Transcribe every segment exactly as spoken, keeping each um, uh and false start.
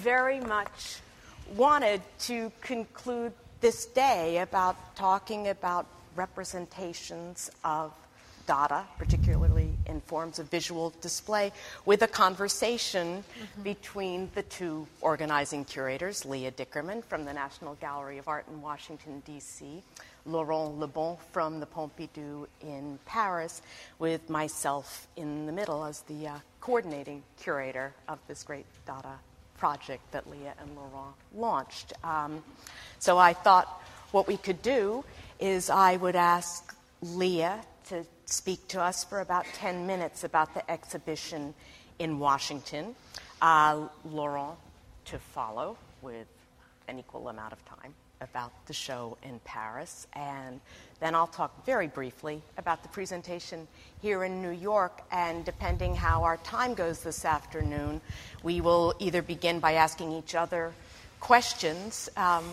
very much wanted to conclude this day about talking about representations of Dada, particularly in forms of visual display, with a conversation mm-hmm. between the two organizing curators, Leah Dickerman from the National Gallery of Art in Washington, D C, Laurent Lebon from the Pompidou in Paris, with myself in the middle as the uh, coordinating curator of this great Dada project that Leah and Laurent launched. Um, so I thought what we could do is I would ask Leah to speak to us for about ten minutes about the exhibition in Washington, uh, Laurent to follow with an equal amount of time about the show in Paris, and then I'll talk very briefly about the presentation here in New York, and depending how our time goes this afternoon, we will either begin by asking each other questions um,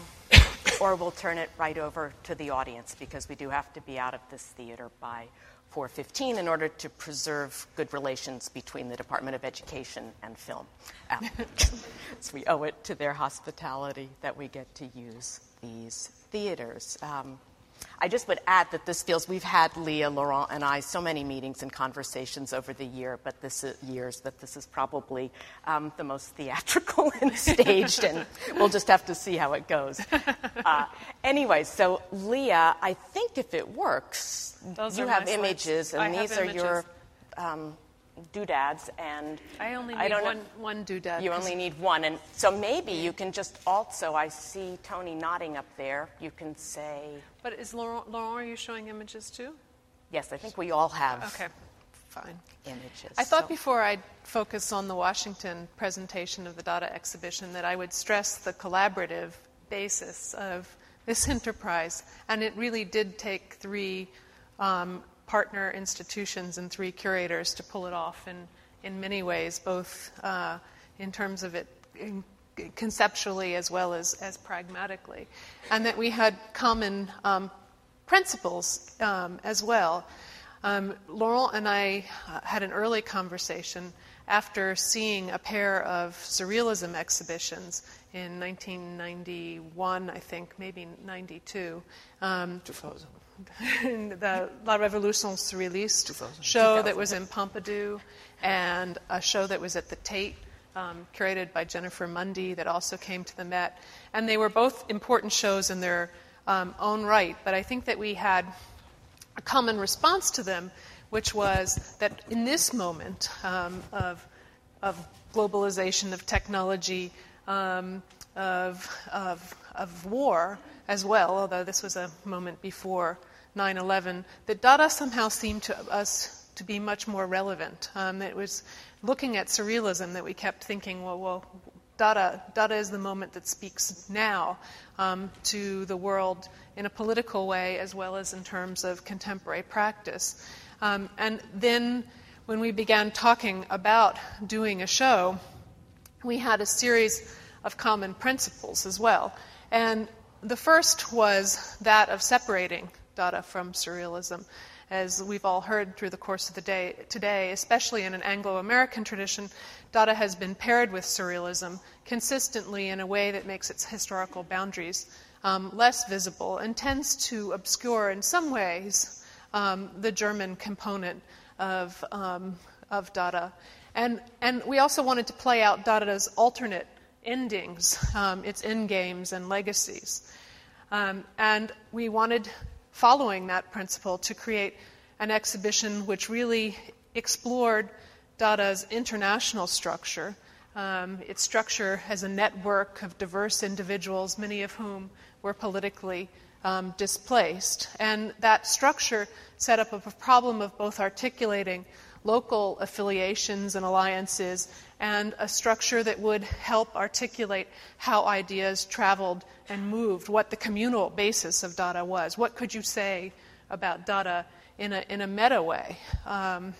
or we'll turn it right over to the audience, because we do have to be out of this theater by four fifteen in order to preserve good relations between the Department of Education and film. Um, so we owe it to their hospitality that we get to use these theaters. Um, I just would add that this feels, we've had Leah, Laurent, and I so many meetings and conversations over the year, but this is, years, but this is probably um, the most theatrical and staged, and we'll just have to see how it goes. Uh, anyway, so Leah, I think if it works, Those you are have my images, and I these have are images. your um, doodads, and I only need I don't one, know. one doodad. You only need one, and so maybe you can just also, I see Tony nodding up there, you can say... But is Laurent, Laurent, are you showing images too? Yes, I think we all have Okay, fine. images. I thought so. before I'd focus on the Washington presentation of the Dada exhibition that I would stress the collaborative basis of this enterprise, and it really did take three um, partner institutions and three curators to pull it off in, in many ways, both uh, in terms of it in, conceptually as well as, as pragmatically, and that we had common um, principles um, as well. Um, Laurent and I uh, had an early conversation after seeing a pair of surrealism exhibitions in nineteen ninety-one, I think, maybe ninety-two. Um, two thousand. the La Révolution Surréaliste show that was in Pompidou, and a show that was at the Tate, um, curated by Jennifer Mundy, that also came to the Met. And they were both important shows in their um, own right, but I think that we had a common response to them, which was that in this moment um, of, of globalization, of technology, um, of, of, of war as well, although this was a moment before nine eleven, that Dada somehow seemed to us to be much more relevant. Um, it was looking at surrealism that we kept thinking, well, well Dada, Dada is the moment that speaks now um, to the world in a political way as well as in terms of contemporary practice. Um, and then when we began talking about doing a show, we had a series of common principles as well. And the first was that of separating Dada from surrealism. As we've all heard through the course of the day today, especially in an Anglo-American tradition, Dada has been paired with surrealism consistently in a way that makes its historical boundaries um, less visible and tends to obscure in some ways um, the German component of, um, of Dada. And, and we also wanted to play out Dada's alternate endings, um, its endgames and legacies. Um, and we wanted, following that principle, to create an exhibition which really explored Dada's international structure, um, its structure as a network of diverse individuals, many of whom were politically um, displaced. And that structure set up a problem of both articulating local affiliations and alliances and a structure that would help articulate how ideas traveled and moved, what the communal basis of Dada was. What could you say about Dada in a, in a meta way? Um,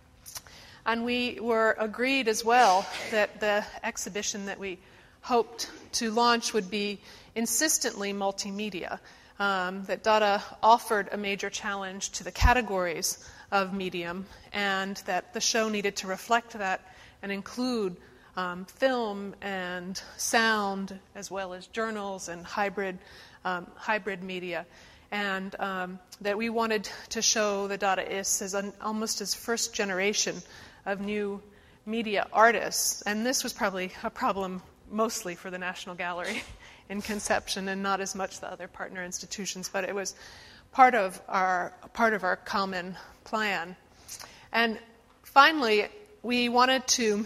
and we were agreed as well that the exhibition that we hoped to launch would be insistently multimedia, um, that Dada offered a major challenge to the categories of medium, and that the show needed to reflect that and include um, film and sound, as well as journals and hybrid um, hybrid media. And um, that we wanted to show the Dadaists as an, almost as first generation of new media artists. And this was probably a problem mostly for the National Gallery in conception, and not as much the other partner institutions, but it was part of our part of our common plan. And finally, we wanted to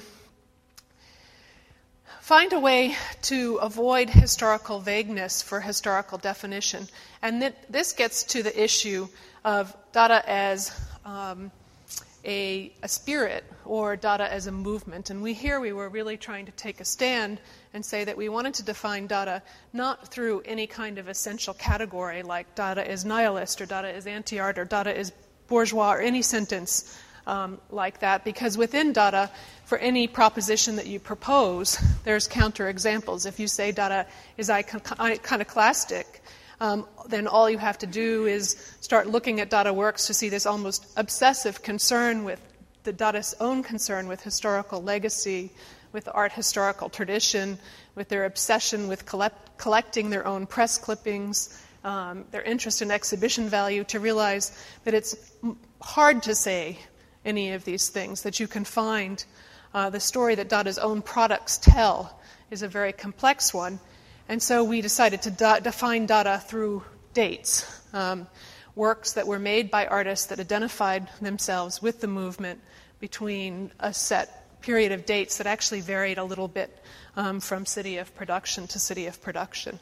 find a way to avoid historical vagueness for historical definition. And th- this gets to the issue of Dada as um, a, a spirit, or Dada as a movement. And we here we were really trying to take a stand and say that we wanted to define Dada not through any kind of essential category like Dada is nihilist, or Dada is anti-art, or Dada is bourgeois, or any sentence um, like that, because within Dada, for any proposition that you propose, there's counterexamples. If you say Dada is iconoclastic, um, then all you have to do is start looking at Dada works to see this almost obsessive concern with the Dadaist own concern with historical legacy, with art historical tradition, with their obsession with collect- collecting their own press clippings, um, their interest in exhibition value, to realize that it's hard to say any of these things, that you can find uh, the story that Dada's own products tell is a very complex one. And so we decided to da- define Dada through dates, um, works that were made by artists that identified themselves with the movement between a set period of dates that actually varied a little bit um, from city of production to city of production.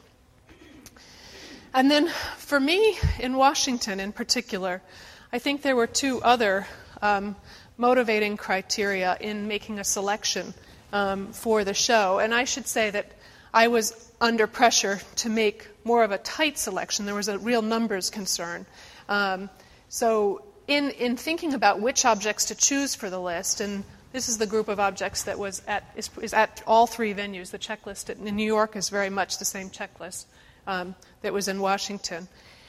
And then for me, in Washington in particular, I think there were two other um, motivating criteria in making a selection um, for the show. And I should say that I was under pressure to make more of a tight selection. There was a real numbers concern. Um, so in, in thinking about which objects to choose for the list, and this is the group of objects that was at is, is at all three venues. The checklist in New York is very much the same checklist um, that was in Washington.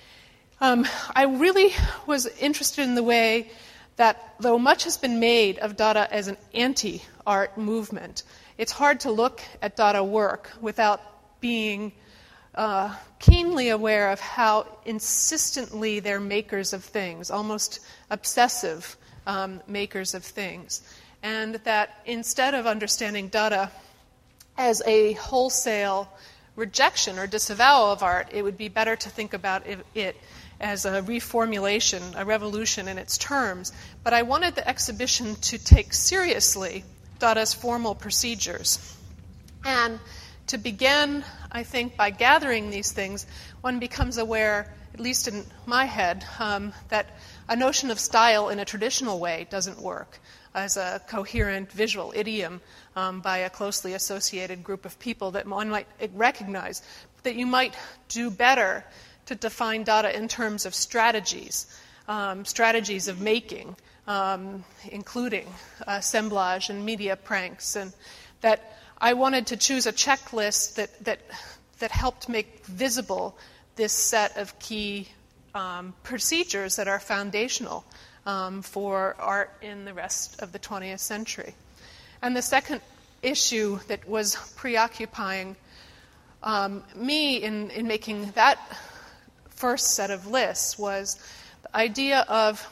Um, I really was interested in the way that, though much has been made of Dada as an anti-art movement, it's hard to look at Dada work without being uh, keenly aware of how insistently they're makers of things, almost obsessive um, makers of things. And that instead of understanding Dada as a wholesale rejection or disavowal of art, it would be better to think about it, it as a reformulation, a revolution in its terms. But I wanted the exhibition to take seriously Dada's formal procedures. And to begin, I think, by gathering these things, one becomes aware, at least in my head, um, that a notion of style in a traditional way doesn't work as a coherent visual idiom um, by a closely associated group of people that one might recognize, that you might do better to define Dada in terms of strategies, um, strategies of making, um, including assemblage and media pranks, and that I wanted to choose a checklist that that, that helped make visible this set of key um, procedures that are foundational um, for art in the rest of the twentieth century. And the second issue that was preoccupying um, me in, in making that first set of lists was the idea of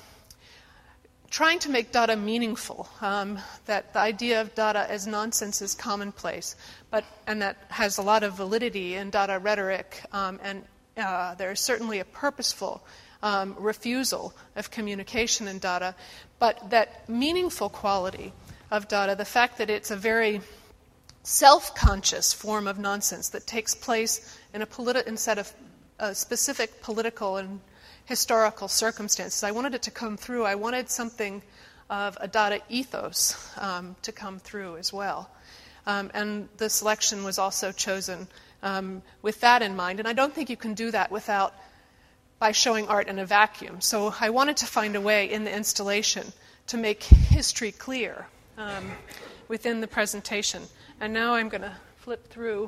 trying to make Dada meaningful, um, that the idea of Dada as nonsense is commonplace, but and that has a lot of validity in Dada rhetoric, um, and uh, there is certainly a purposeful um, refusal of communication in Dada, but that meaningful quality of Dada, the fact that it's a very self-conscious form of nonsense that takes place in a politi- instead of a specific political and historical circumstances. I wanted it to come through. I wanted something of a Dada ethos um, to come through as well. Um, and the selection was also chosen um, with that in mind. And I don't think you can do that without by showing art in a vacuum. So I wanted to find a way in the installation to make history clear um, within the presentation. And now I'm going to flip through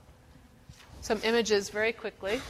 some images very quickly.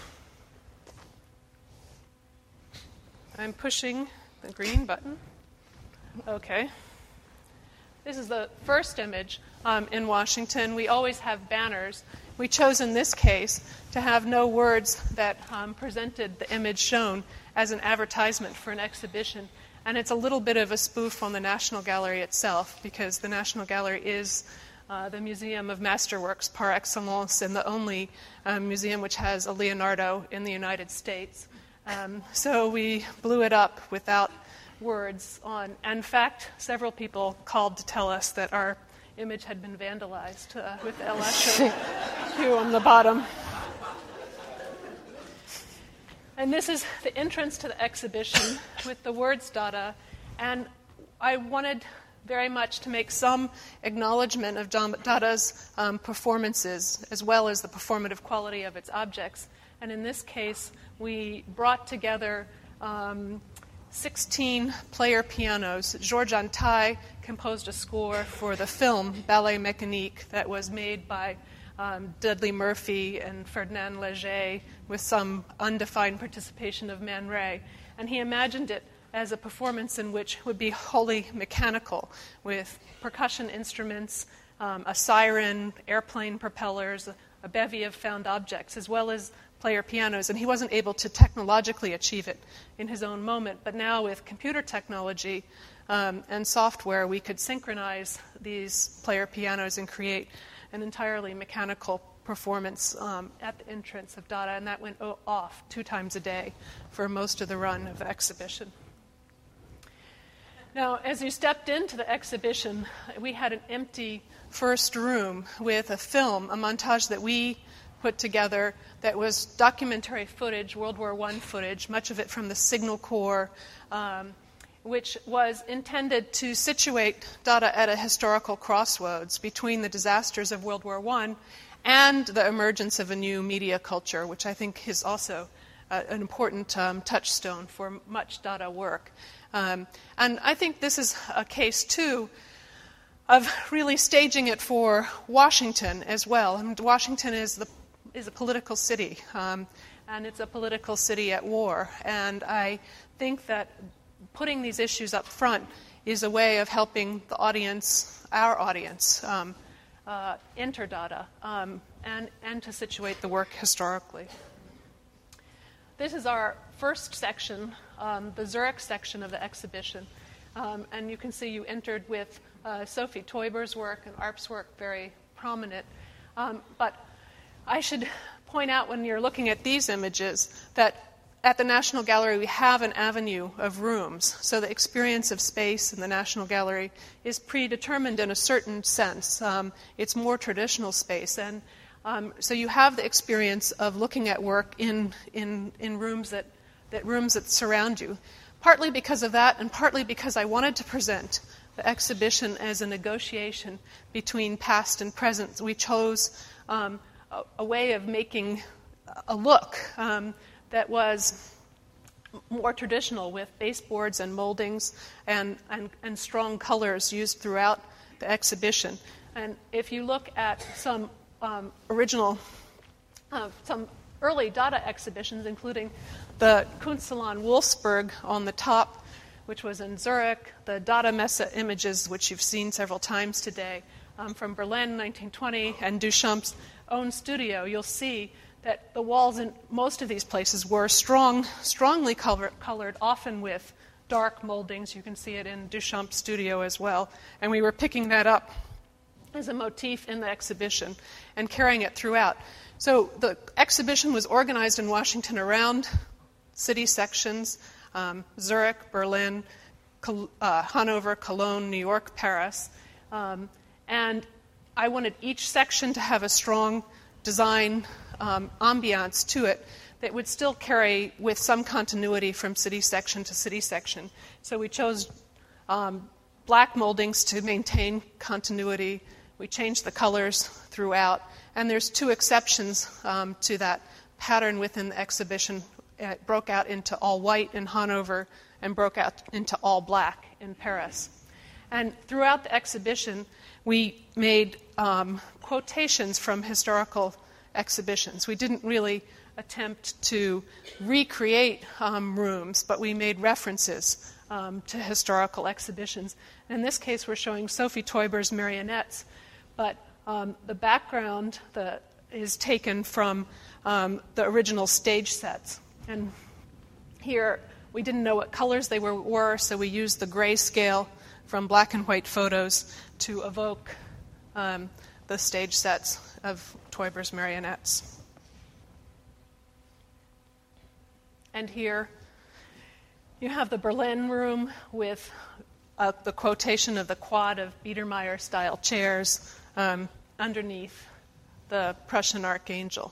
I'm pushing the green button. Okay. This is the first image um, in Washington. We always have banners. We chose in this case to have no words that um, presented the image shown as an advertisement for an exhibition. And it's a little bit of a spoof on the National Gallery itself, because the National Gallery is uh, the museum of masterworks par excellence, and the only um, museum which has a Leonardo in the United States. Um, so we blew it up without words on. In fact, several people called to tell us that our image had been vandalized uh, with the L S Q on the bottom. And this is the entrance to the exhibition with the words Dada. And I wanted very much to make some acknowledgement of Dada's um, performances, as well as the performative quality of its objects. And in this case, we brought together um, sixteen player pianos. Georges Antaille composed a score for the film Ballet Mécanique that was made by um, Dudley Murphy and Ferdinand Léger, with some undefined participation of Man Ray. And he imagined it as a performance in which would be wholly mechanical, with percussion instruments, um, a siren, airplane propellers, a bevy of found objects, as well as player pianos. And he wasn't able to technologically achieve it in his own moment. But now with computer technology um, and software, we could synchronize these player pianos and create an entirely mechanical performance um, at the entrance of Dada, and that went off two times a day for most of the run of the exhibition. Now, as you stepped into the exhibition, we had an empty first room with a film, a montage that we put together that was documentary footage, World War One footage, much of it from the Signal Corps, um, which was intended to situate Dada at a historical crossroads between the disasters of World War One and the emergence of a new media culture, which I think is also uh, an important um, touchstone for much Dada work. Um, and I think this is a case, too, of really staging it for Washington as well. I mean, Washington is the is a political city, um, and it's a political city at war. And I think that putting these issues up front is a way of helping the audience, our audience, um, uh, enter Dada um, and, and to situate the work historically. This is our first section, um, the Zurich section of the exhibition. Um, and you can see you entered with uh, Sophie Teuber's work and Arp's work very prominent. Um, but I should point out when you're looking at these images that at the National Gallery we have an avenue of rooms. So the experience of space in the National Gallery is predetermined in a certain sense. Um, it's more traditional space. And um, so you have the experience of looking at work in, in, in rooms that, that rooms that surround you. Partly because of that, and partly because I wanted to present the exhibition as a negotiation between past and present. We chose um, a, a way of making a look um, that was more traditional, with baseboards and moldings and, and, and strong colors used throughout the exhibition. And if you look at some um, original, uh, some early Dada exhibitions, including the Kunstsalon Wolfsburg on the top, which was in Zurich, the Dada Messe images, which you've seen several times today, um, from Berlin, nineteen twenty, and Duchamp's own studio, you'll see that the walls in most of these places were strong, strongly color, colored, often with dark moldings. You can see it in Duchamp's studio as well. And we were picking that up as a motif in the exhibition and carrying it throughout. So the exhibition was organized in Washington around city sections, um, Zurich, Berlin, Col- uh, Hanover, Cologne, New York, Paris. Um, and I wanted each section to have a strong design um, ambiance to it that would still carry with some continuity from city section to city section. So we chose um, black moldings to maintain continuity. We changed the colors throughout. And there's two exceptions um, to that pattern within the exhibition. It broke out into all white in Hanover and broke out into all black in Paris. And throughout the exhibition, we made um, quotations from historical exhibitions. We didn't really attempt to recreate um, rooms, but we made references um, to historical exhibitions. In this case, we're showing Sophie Teuber's marionettes, but um, the background the, is taken from um, the original stage sets. And here, we didn't know what colors they were, were so we used the grayscale from black and white photos to evoke um, the stage sets of Teuber's marionettes. And here you have the Berlin room with uh, the quotation of the quad of Biedermeier-style chairs um, underneath the Prussian Archangel.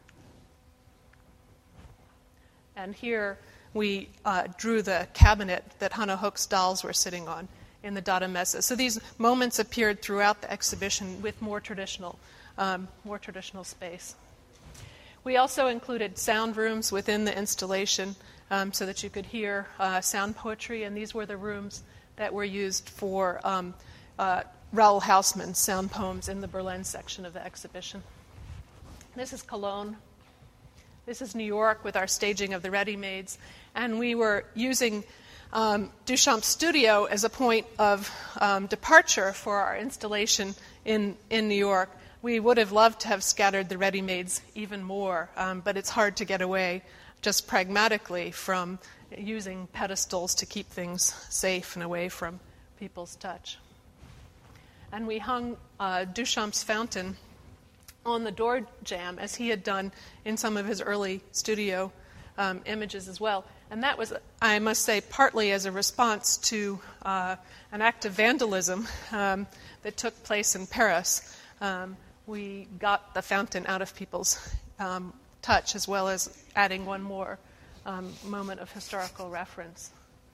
And here we uh, drew the cabinet that Hannah Höchst's dolls were sitting on in the Dada Messe. So these moments appeared throughout the exhibition with more traditional, um, more traditional space. We also included sound rooms within the installation um, so that you could hear uh, sound poetry, and these were the rooms that were used for um, uh, Raoul Hausmann's sound poems in the Berlin section of the exhibition. This is Cologne. This is New York with our staging of the ready-mades, and we were using um, Duchamp's studio as a point of um, departure for our installation in, in New York. We would have loved to have scattered the ready-mades even more, um, but it's hard to get away just pragmatically from using pedestals to keep things safe and away from people's touch. And we hung uh, Duchamp's fountain on the door jamb, as he had done in some of his early studio um, images as well. And that was, I must say, partly as a response to uh, an act of vandalism um, that took place in Paris. Um, we got the fountain out of people's um, touch, as well as adding one more um, moment of historical reference.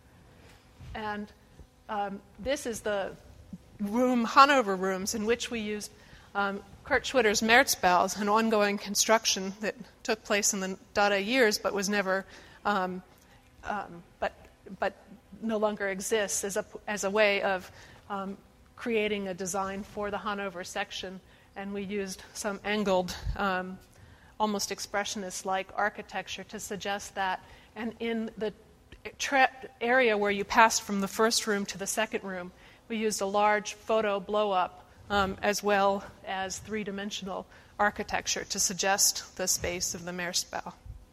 And um, this is the room, Hanover rooms, in which we used um, Kurt Schwitter's Märzbau, an ongoing construction that took place in the Dada years, but was never, um, um, but but no longer exists as a as a way of um, creating a design for the Hanover section. And we used some angled, um, almost expressionist-like architecture to suggest that. And in the tra- area where you passed from the first room to the second room, we used a large photo blow-up um, as well as three-dimensional architecture to suggest the space of the Märzbau.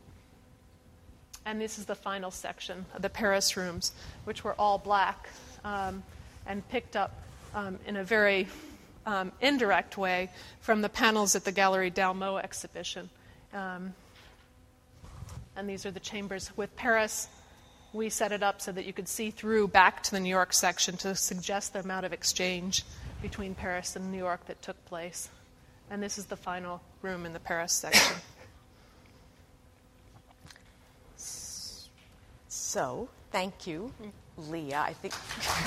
And this is the final section of the Paris rooms, which were all black um, and picked up um, in a very Um, indirect way from the panels at the Galerie Dalmau exhibition. Um, and these are the chambers. With Paris, we set it up so that you could see through back to the New York section to suggest the amount of exchange between Paris and New York that took place. And this is the final room in the Paris section. So, thank you, Leah. I think...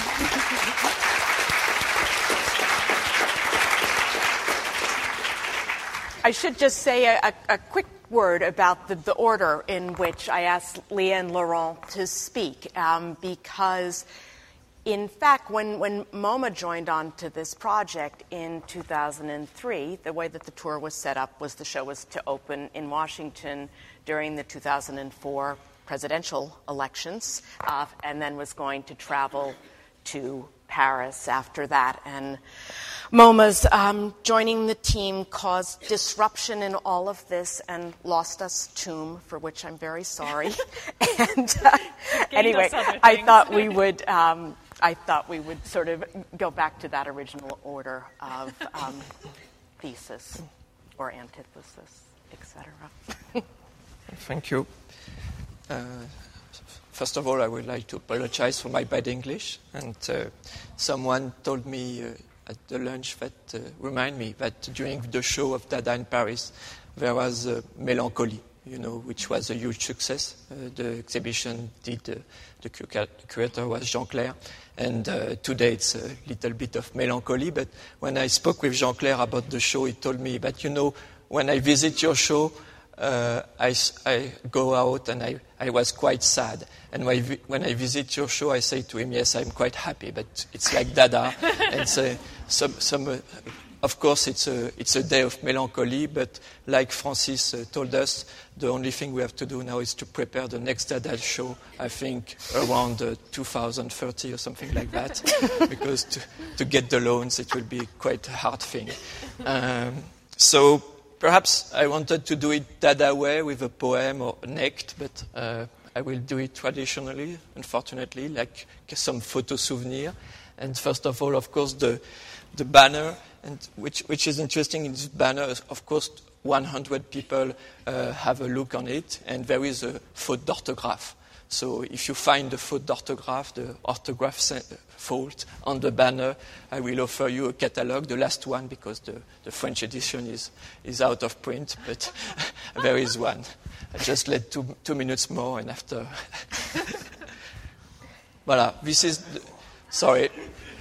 I should just say a, a quick word about the, the order in which I asked Leah and Laurent to speak, um, because, in fact, when, when MoMA joined on to this project in two thousand three, the way that the tour was set up was the show was to open in Washington during the two thousand four presidential elections, uh, and then was going to travel to Paris after that. And MoMA's um, joining the team caused disruption in all of this and lost us Tomb, for which I'm very sorry. and uh, anyway, I thought we would um, I thought we would sort of go back to that original order of um, thesis or antithesis, et cetera. Thank you. Uh, First of all, I would like to apologize for my bad English. And uh, someone told me uh, at the lunch that uh, remind me that during the show of Dada in Paris, there was uh, Melancholy, you know, which was a huge success. Uh, the exhibition did, uh, the curator was Jean Clair. And uh, today it's a little bit of melancholy. But when I spoke with Jean Clair about the show, he told me that, you know, when I visit your show, Uh, I, I go out and I, I was quite sad. And when I, vi- when I visit your show, I say to him, yes, I'm quite happy, but it's like Dada. And so some, some uh, of course, it's a, it's a day of melancholy, but like Francis uh, told us, the only thing we have to do now is to prepare the next Dada show, I think, around uh, two thousand thirty or something like that, because to, to get the loans, it will be quite a hard thing. Um, so perhaps I wanted to do it Dada way with a poem or an act, but uh, I will do it traditionally, unfortunately, like some photo souvenir. And first of all, of course, the, the banner, and which, which is interesting in this banner, is, of course, one hundred people uh, have a look on it, and there is a faute d'orthographe. So if you find the faute d'orthographe, the orthograph fault on the banner, I will offer you a catalogue, the last one, because the, the French edition is, is out of print, but there is one. I just let two, two minutes more, and after... Voilà, this is... The, sorry.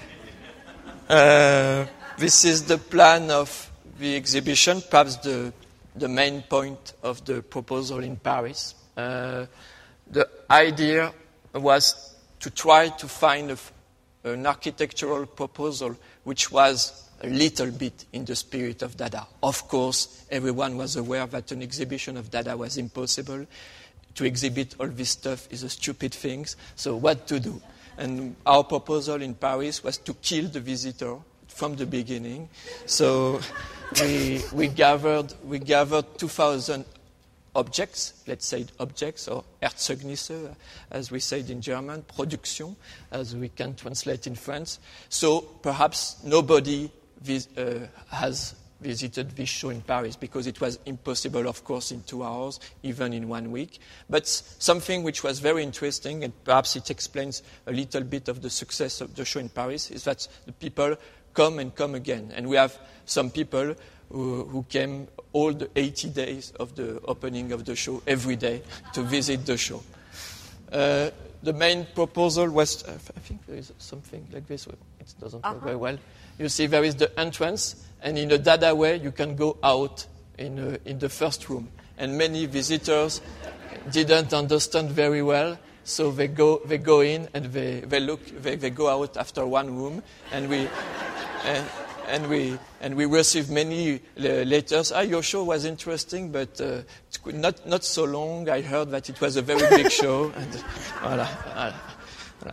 Uh, this is the plan of the exhibition, perhaps the, the main point of the proposal in Paris. Uh, the idea was to try to find a, an architectural proposal which was a little bit in the spirit of Dada. Of course, everyone was aware that an exhibition of Dada was impossible. To exhibit all this stuff is a stupid thing, so what to do? And our proposal in Paris was to kill the visitor from the beginning. So we, we gathered we gathered two thousand objects, let's say objects, or Erzeugnisse, as we said in German, production, as we can translate in France. So perhaps nobody vis- uh, has visited this show in Paris, because it was impossible, of course, in two hours, even in one week. But something which was very interesting, and perhaps it explains a little bit of the success of the show in Paris, is that the people come and come again. And we have some people who, who came all the eighty days of the opening of the show, every day, to visit the show. Uh, the main proposal was, uh, I think there is something like this. It doesn't uh-huh. work very well. You see, there is the entrance, and in a Dada way, you can go out in, a, in the first room. And many visitors didn't understand very well, so they go they go in and they, they look they, they go out after one room, and we and, and we and we receive many letters. Ah, your show was interesting, but uh, not not so long. I heard that it was a very big show. And voilà, voilà, voilà.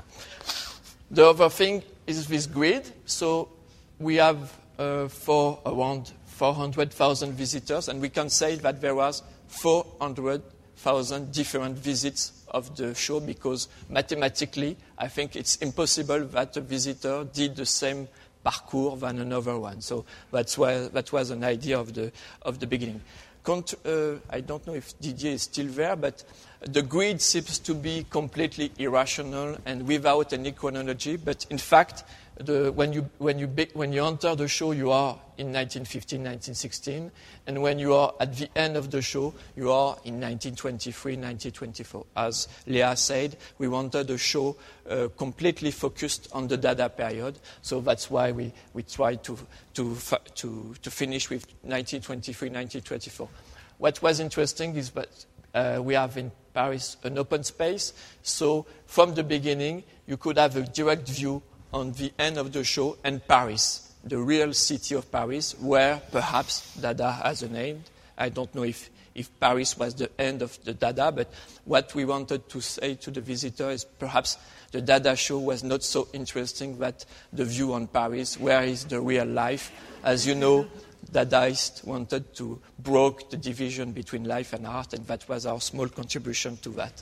The other thing is this grid. So we have uh, for around four hundred thousand visitors, and we can say that there was four hundred thousand different visits of the show, because mathematically, I think it's impossible that a visitor did the same parcours than another one. So that's why that was an idea of the of the beginning. Cont- uh, I don't know if Didier is still there, but the grid seems to be completely irrational and without any chronology. But in fact, the, when you when you be, when you enter the show, you are in nineteen fifteen, nineteen sixteen, and when you are at the end of the show, you are in nineteen twenty-three, nineteen twenty-four. As Leah said, we wanted a show uh, completely focused on the Dada period, so that's why we, we tried to to to to finish with nineteen twenty-three, nineteen twenty-four. What was interesting is that uh, we have in Paris an open space, so from the beginning you could have a direct view on the end of the show and Paris, the real city of Paris, where perhaps Dada has a name. I don't know if, if Paris was the end of the Dada, but what we wanted to say to the visitor is perhaps the Dada show was not so interesting, that the view on Paris, where is the real life. As you know, Dadaists wanted to break the division between life and art, and that was our small contribution to that.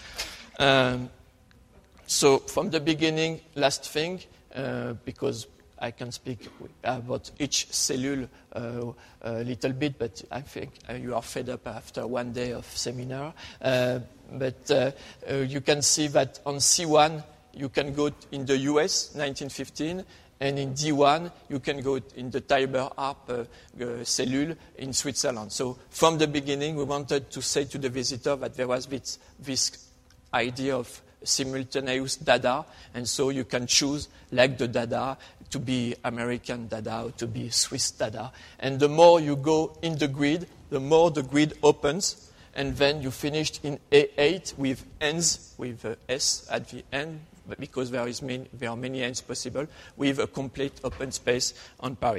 Um, So from the beginning, last thing, uh, because I can speak about each cellule uh, a little bit, but I think uh, you are fed up after one day of seminar. Uh, but uh, uh, you can see that on C one, you can go in the U S, nineteen fifteen, and in D one, you can go in the Tiber Harp uh, uh, cellule in Switzerland. So from the beginning, we wanted to say to the visitor that there was this, this idea of simultaneous Dada, and so you can choose, like the Dada, to be American Dada or to be Swiss Dada. And the more you go in the grid, the more the grid opens, and then you finished in A eight with ends, with uh, S at the end, because there, is many, there are many ends possible, with a complete open space on Paris.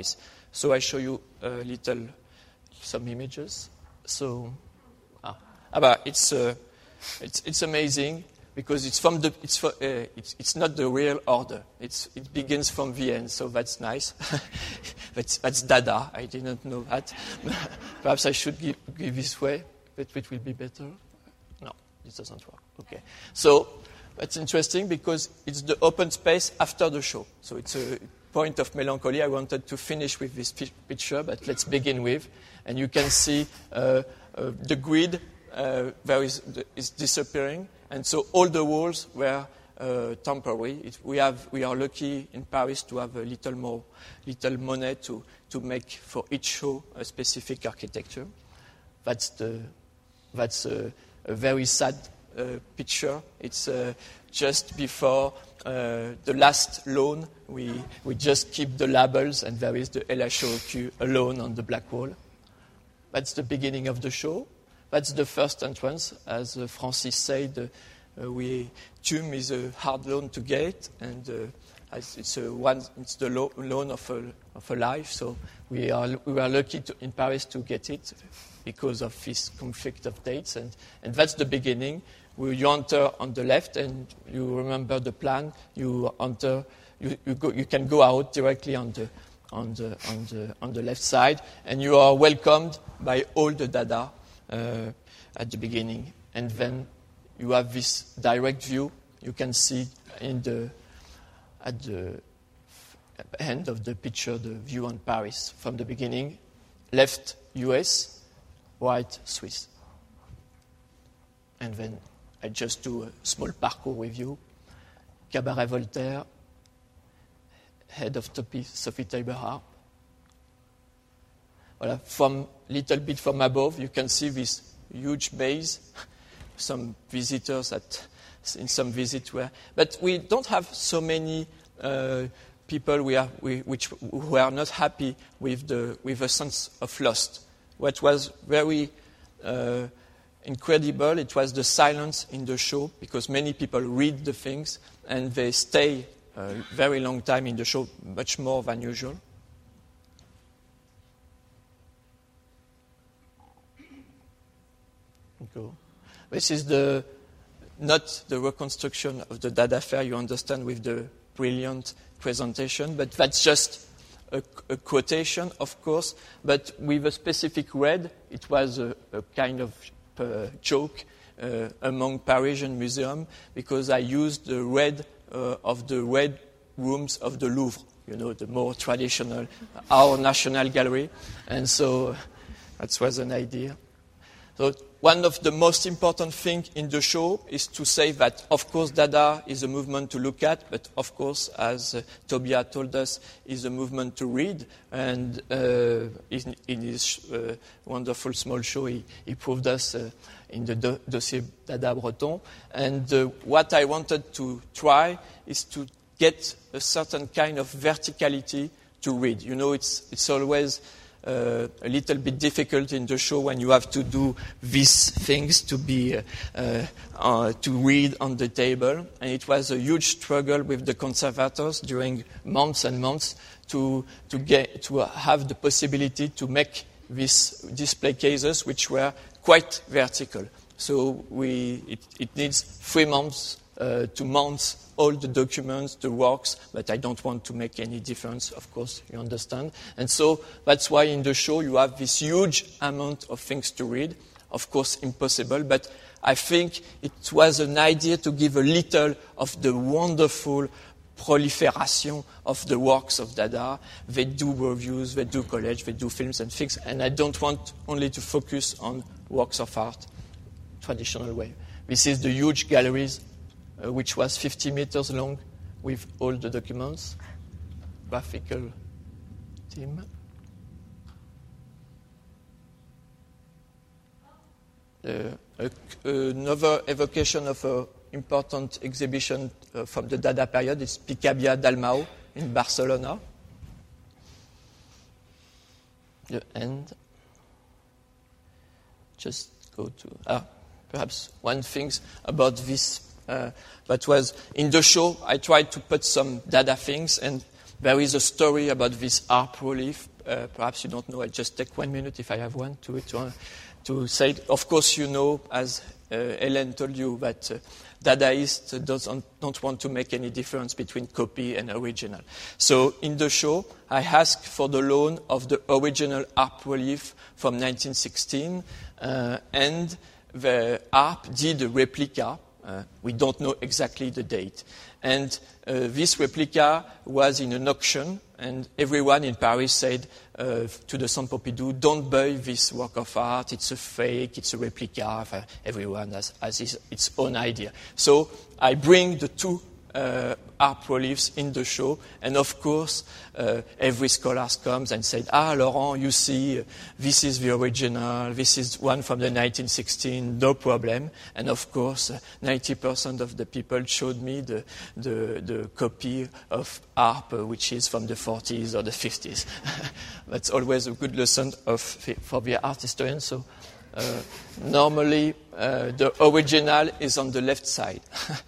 So I show you a little, some images. So, ah, but it's, uh, it's, it's amazing because it's from the, it's, for, uh, it's, it's not the real order. It's, it begins from the end, so that's nice. that's, that's Dada, I didn't know that. Perhaps I should give, give this way, but it will be better. No, it doesn't work. Okay. So that's interesting because it's the open space after the show. So it's a point of melancholy. I wanted to finish with this picture, but let's begin with. And you can see uh, uh, the grid uh, there is, is disappearing. And so all the walls were uh, temporary. It, we, have, we are lucky in Paris to have a little more, little money to, to make for each show a specific architecture. That's, the, that's a, a very sad uh, picture. It's uh, just before uh, the last loan. We, we just keep the labels, and there is the L H O Q alone on the black wall. That's the beginning of the show. That's the first entrance. As uh, Francis said, uh, we, Tume is a hard loan to get, and uh, it's, a one, it's the lo- loan of a, of a life. So we are we were lucky to, in Paris to get it because of this conflict of dates, and, and that's the beginning. We, you enter on the left, and you remember the plan. You enter, you, you, go, you can go out directly on the on the on the on the left side, and you are welcomed by all the Dada. Uh, at the beginning, and then you have this direct view. You can see in the at the end of the picture the view on Paris from the beginning. Left U S, right Swiss, and then I just do a small parcours with you. Cabaret Voltaire, head of Sophie Taeuber-Harp. Voilà. From little bit from above, you can see this huge base. Some visitors at in some visit were, but we don't have so many uh, people we are, we, which who are not happy with the with a sense of loss. What was very uh, incredible, it was the silence in the show, because many people read the things and they stay a very long time in the show, much more than usual. Go. This is the not the reconstruction of the Dada Fair, you understand, with the brilliant presentation, but that's just a, a quotation, of course, but with a specific red. It was a, a kind of uh, joke uh, among Parisian museums, because I used the red uh, of the red rooms of the Louvre, you know, the more traditional, our National Gallery, and so that was an idea. So one of the most important things in the show is to say that, of course, Dada is a movement to look at, but, of course, as uh, Tobia told us, is a movement to read. And uh, in, in his uh, wonderful small show, he, he proved us uh, in the do- dossier Dada Breton. And uh, what I wanted to try is to get a certain kind of verticality to read. You know, it's, it's always... Uh, a little bit difficult in the show when you have to do these things to be uh, uh, uh, to read on the table, and it was a huge struggle with the conservators during months and months to to get to have the possibility to make these display cases which were quite vertical. So we it, it needs three months uh, to mount all the documents, the works, but I don't want to make any difference, of course, you understand. And so that's why in the show you have this huge amount of things to read. Of course, impossible, but I think it was an idea to give a little of the wonderful proliferation of the works of Dada. They do reviews, they do college, they do films and things, and I don't want only to focus on works of art, traditional way. This is the huge galleries, Uh, which was fifty meters long with all the documents, graphical team. Uh, a, another evocation of an important exhibition uh, from the Dada period is Picabia Dalmau in Barcelona. The end. Just go to... Ah, perhaps one thing about this. Uh, that was in the show. I tried to put some Dada things, and there is a story about this harp relief uh, perhaps you don't know, I'll just take one minute if I have one to, to, to say, of course you know, as uh, Hélène told you, that uh, Dadaists doesn't, don't want to make any difference between copy and original. So in the show, I asked for the loan of the original harp relief from nineteen sixteen, uh, and the harp did a replica. Uh, we don't know exactly the date. And uh, this replica was in an auction, and everyone in Paris said uh, to the Centre Pompidou, don't buy this work of art, it's a fake, it's a replica. Everyone has, has his, its own idea. So I bring the two uh, harp reliefs in the show, and of course, uh, every scholar comes and said, ah, Laurent, you see, uh, this is the original, this is one from the nineteen sixteen, no problem. And of course, uh, ninety percent of the people showed me the, the, the copy of harp, uh, which is from the forties or the fifties. That's always a good lesson of, for the art historian. So uh, normally, uh, the original is on the left side.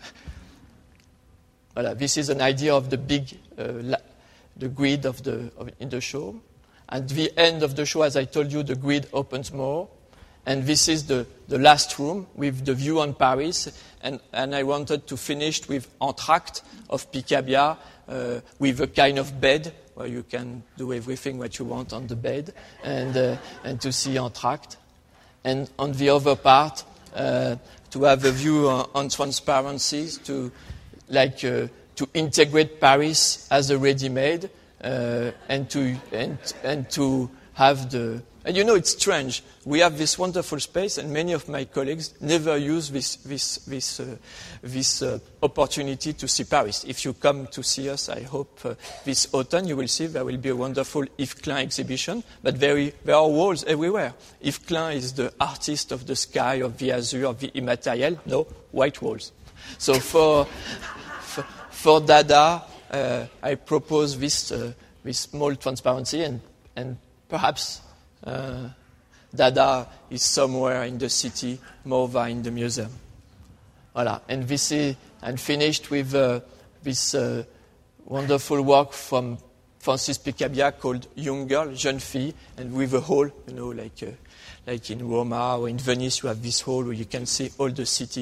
Voilà, this is an idea of the big, uh, la- the grid of the of, in the show. At the end of the show, as I told you, the grid opens more, and this is the, the last room with the view on Paris. And, and I wanted to finish with Entr'acte of Picabia, uh, with a kind of bed where you can do everything what you want on the bed, and uh, and to see Entr'acte. And on the other part, uh, to have a view on, on transparencies, to like uh, to integrate Paris as a ready-made, uh, and to and and to have the. And you know, it's strange. We have this wonderful space, and many of my colleagues never use this this this uh, this uh, opportunity to see Paris. If you come to see us, I hope uh, this autumn you will see there will be a wonderful Yves Klein exhibition. But very there are walls everywhere. Yves Klein is the artist of the sky, of the azure, of the immaterial. No, white walls. So for for, for Dada, uh, I propose this uh, this small transparency, and and perhaps. Uh, Dada is somewhere in the city more than in the museum. Voilà. And this is and finished with uh, this uh, wonderful work from Francis Picabia called Young Girl, Jeune Fille, and with a hall, you know, like uh, like in Roma or in Venice, you have this hall where you can see all the city.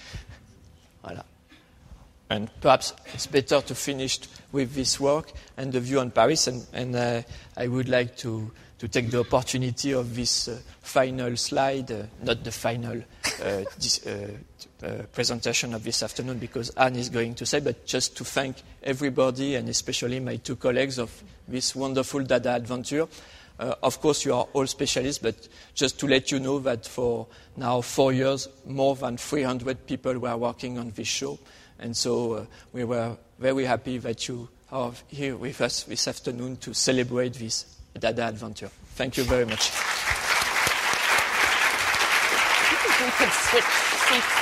Voilà. And perhaps it's better to finish with this work and the view on Paris, and, and uh, I would like to to take the opportunity of this uh, final slide, uh, not the final uh, dis- uh, uh, presentation of this afternoon, because Anne is going to say, but just to thank everybody, and especially my two colleagues, of this wonderful Dada adventure. Uh, of course, you are all specialists, but just to let you know that for now four years, more than three hundred people were working on this show. And so uh, we were very happy that you are here with us this afternoon to celebrate this Dada adventure. Thank you very much. We could switch seats.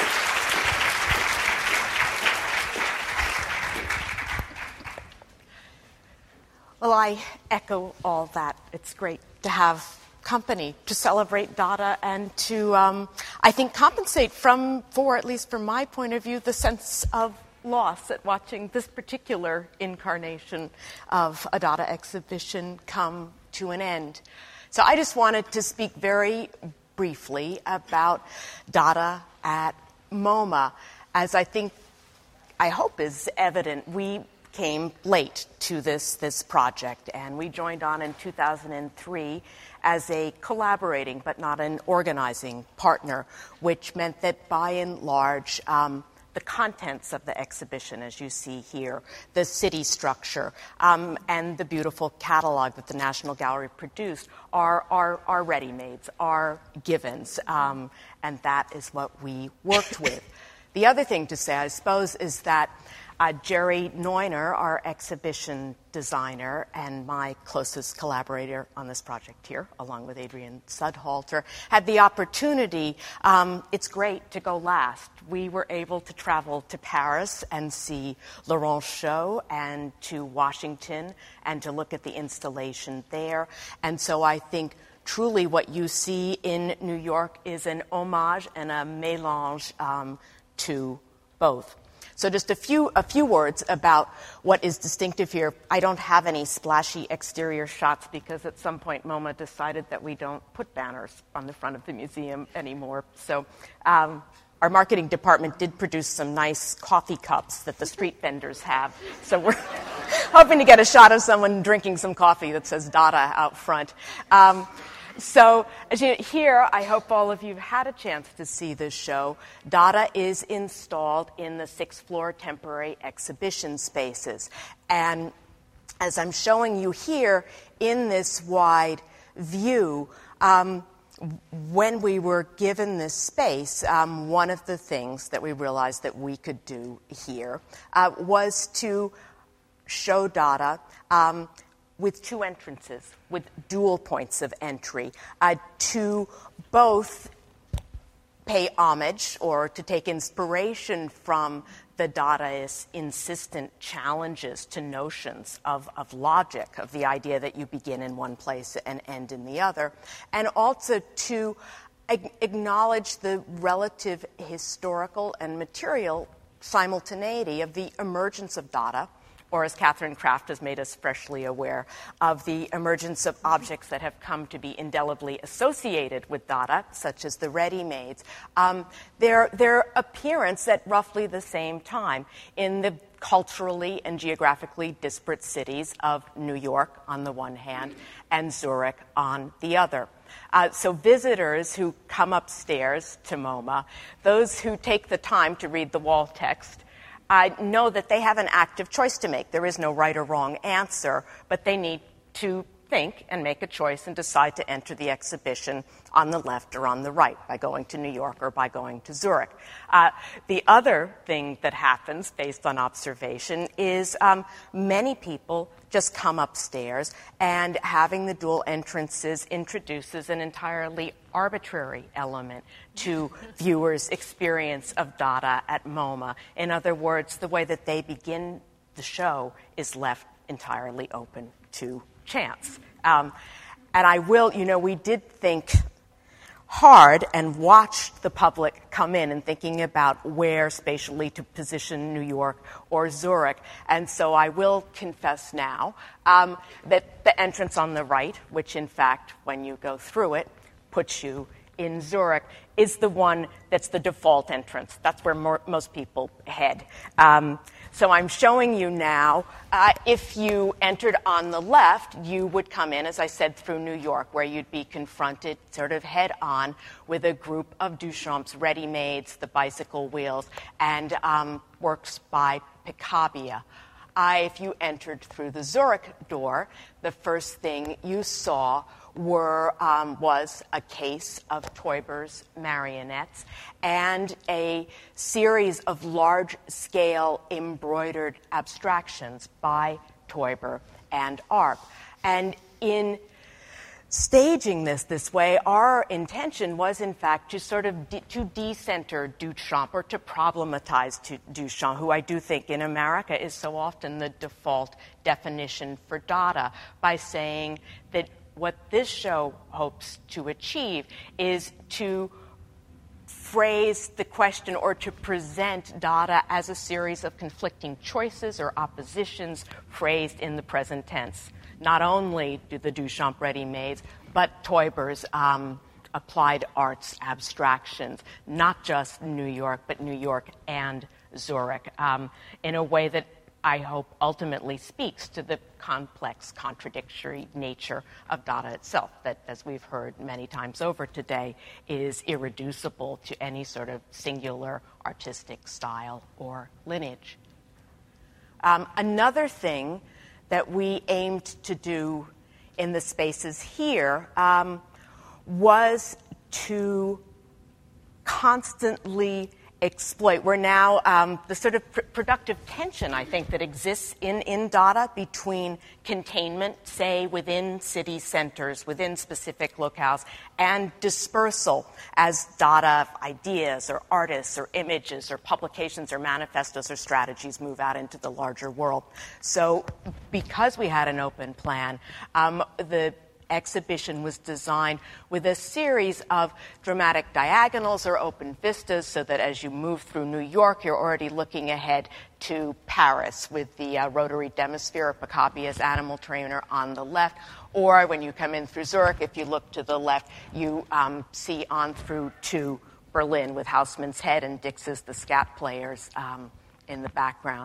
Well, I echo all that. It's great to have company to celebrate Dada and to, um, I think, compensate from, for at least from my point of view, the sense of loss at watching this particular incarnation of a Dada exhibition come to an end. So I just wanted to speak very briefly about Dada at MoMA. As I think, I hope is evident, we came late to this, this project, and we joined on in two thousand three as a collaborating but not an organizing partner, which meant that by and large, um, the contents of the exhibition, as you see here, the city structure, um, and the beautiful catalog that the National Gallery produced are, are, are ready-mades, are givens, um, and that is what we worked with. The other thing to say, I suppose, is that Uh, Jerry Neuner, our exhibition designer and my closest collaborator on this project here, along with Adrian Sudhalter, had the opportunity. Um, it's great to go last. We were able to travel to Paris and see Laurent's show, and to Washington and to look at the installation there. And so I think truly what you see in New York is an homage and a mélange um, to both. so just a few a few words about what is distinctive here. I don't have any splashy exterior shots because at some point MoMA decided that we don't put banners on the front of the museum anymore. So um, our marketing department did produce some nice coffee cups that the street vendors have. So we're hoping to get a shot of someone drinking some coffee that says Dada out front. Um, So as you, here, I hope all of you have had a chance to see this show. Dada is installed in the sixth floor temporary exhibition spaces. And as I'm showing you here in this wide view, um, when we were given this space, um, one of the things that we realized that we could do here uh, was to show Dada um, with two entrances, with dual points of entry, uh, to both pay homage or to take inspiration from the Dadaist insistent challenges to notions of, of logic, of the idea that you begin in one place and end in the other, and also to ag- acknowledge the relative historical and material simultaneity of the emergence of Dada, or as Catherine Kraft has made us freshly aware, of the emergence of objects that have come to be indelibly associated with Dada, such as the ready-mades, um, their, their appearance at roughly the same time in the culturally and geographically disparate cities of New York on the one hand and Zurich on the other. Uh, so visitors who come upstairs to MoMA, those who take the time to read the wall text, I know that they have an active choice to make. There is no right or wrong answer, but they need to think and make a choice and decide to enter the exhibition on the left or on the right by going to New York or by going to Zurich. Uh, the other thing that happens based on observation is um, many people just come upstairs, and having the dual entrances introduces an entirely arbitrary element to viewers' experience of Dada at MoMA. In other words, the way that they begin the show is left entirely open to chance. Um, and I will, you know, we did think hard and watched the public come in and thinking about where spatially to position New York or Zurich. And so I will confess now um, that the entrance on the right, which in fact, when you go through it, puts you in Zurich, is the one that's the default entrance. That's where more, most people head. Um, so I'm showing you now, uh, if you entered on the left, you would come in, as I said, through New York, where you'd be confronted sort of head-on with a group of Duchamp's ready-mades, the bicycle wheels, and um, works by Picabia. Uh, if you entered through the Zurich door, the first thing you saw were um, was a case of Teuber's marionettes and a series of large-scale embroidered abstractions by Teuber and Arp. And in staging this this way, our intention was, in fact, to sort of de- to decenter Duchamp, or to problematize to Duchamp, who I do think in America is so often the default definition for Dada, by saying that what this show hopes to achieve is to phrase the question or to present Dada as a series of conflicting choices or oppositions phrased in the present tense. Not only do the Duchamp ready-mades, but Teuber's um, applied arts abstractions, not just New York, but New York and Zurich, um, in a way that I hope ultimately speaks to the complex, contradictory nature of Dada itself, that, as we've heard many times over today, is irreducible to any sort of singular artistic style or lineage. Um, another thing that we aimed to do in the spaces here um, was to constantly exploit. We're now, um, the sort of pr- productive tension, I think, that exists in, in Dada between containment, say, within city centers, within specific locales, and dispersal as Dada ideas or artists or images or publications or manifestos or strategies move out into the larger world. So because we had an open plan, um, the exhibition was designed with a series of dramatic diagonals or open vistas so that as you move through New York, you're already looking ahead to Paris with the uh, rotary demisphere of Picabbia's animal trainer on the left. Or when you come in through Zurich, if you look to the left, you um, see on through to Berlin with Hausmann's head and Dix's the scat players um, in the background.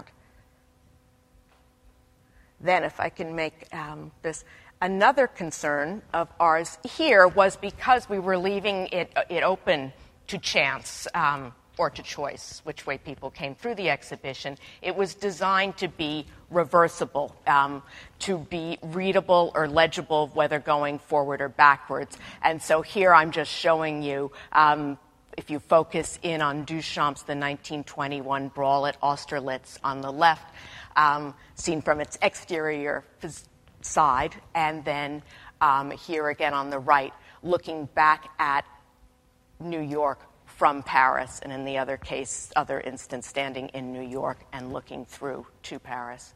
Then, if I can make um, this, another concern of ours here was because we were leaving it, it open to chance um, or to choice, which way people came through the exhibition. It was designed to be reversible, um, to be readable or legible, whether going forward or backwards. And so here I'm just showing you, um, if you focus in on Duchamp's the nineteen twenty-one brawl at Austerlitz on the left, um, seen from its exterior side, and then um, here again on the right, looking back at New York from Paris, and in the other case, other instance, standing in New York and looking through to Paris.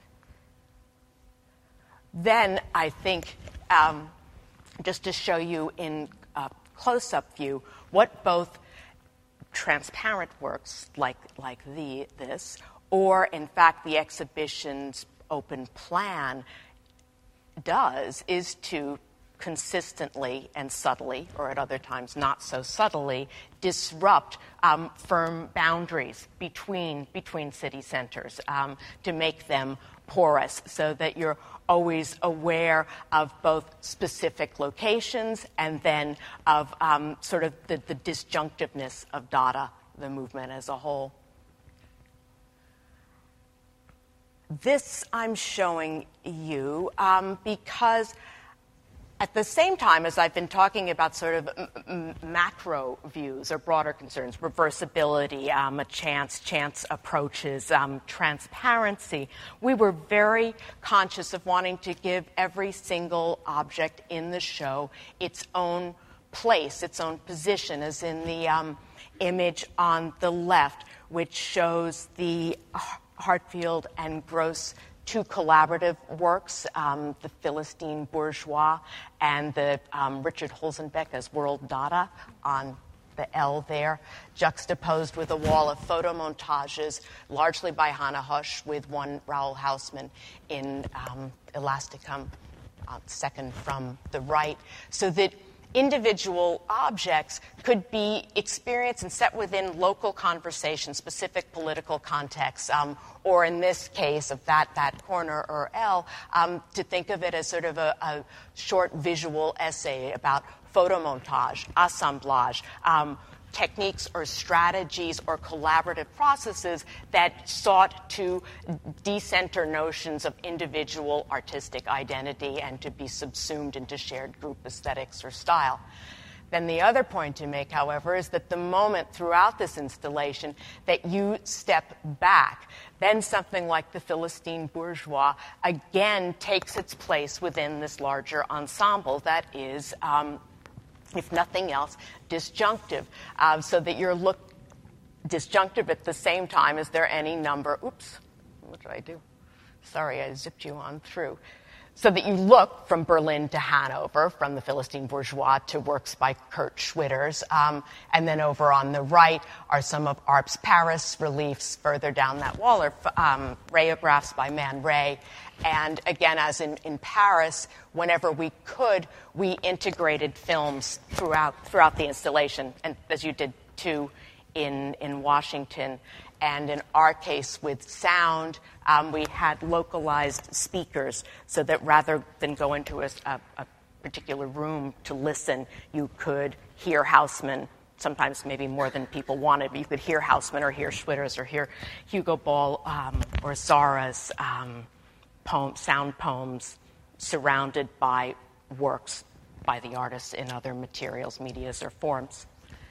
Then I think, um, just to show you in a close-up view, what both transparent works like like the this, or in fact the exhibition's open plan does, is to consistently and subtly, or at other times not so subtly, disrupt um, firm boundaries between between city centers, um, to make them porous so that you're always aware of both specific locations and then of um, sort of the, the disjunctiveness of Dada, the movement as a whole. This I'm showing you um, because at the same time as I've been talking about sort of m- m- macro views or broader concerns, reversibility, um, a chance, chance approaches, um, transparency, we were very conscious of wanting to give every single object in the show its own place, its own position, as in the um, image on the left, which shows the Hartfield and Gross two collaborative works, um, the Philistine Bourgeois and the um, Richard Holzenbeck as World Dada on the L there, juxtaposed with a wall of photo montages, largely by Hannah Husch, with one Raoul Hausmann in um, Elasticum, uh, second from the right, so that individual objects could be experienced and set within local conversation, specific political contexts, um, or in this case of that that corner or L, um, to think of it as sort of a, a short visual essay about photomontage, assemblage, um, techniques or strategies or collaborative processes that sought to decenter notions of individual artistic identity and to be subsumed into shared group aesthetics or style. Then the other point to make, however, is that the moment throughout this installation that you step back, then something like the Philistine Bourgeois again takes its place within this larger ensemble that is um, if nothing else, disjunctive, um, so that you're look disjunctive at the same time as there any number. Oops, what did I do? Sorry, I zipped you on through. So that you look from Berlin to Hanover, from the Philistine Bourgeois to works by Kurt Schwitters, um, and then over on the right are some of Arp's Paris reliefs further down that wall, or um, rayographs by Man Ray. And again, as in, in Paris, whenever we could, we integrated films throughout throughout the installation, and as you did too in in Washington. And in our case, with sound, um, we had localized speakers so that rather than go into a, a, a particular room to listen, you could hear Hausmann, sometimes maybe more than people wanted, but you could hear Hausmann or hear Schwitters or hear Hugo Ball um, or Zara's um, poem, sound poems surrounded by works by the artists in other materials, medias, or forms.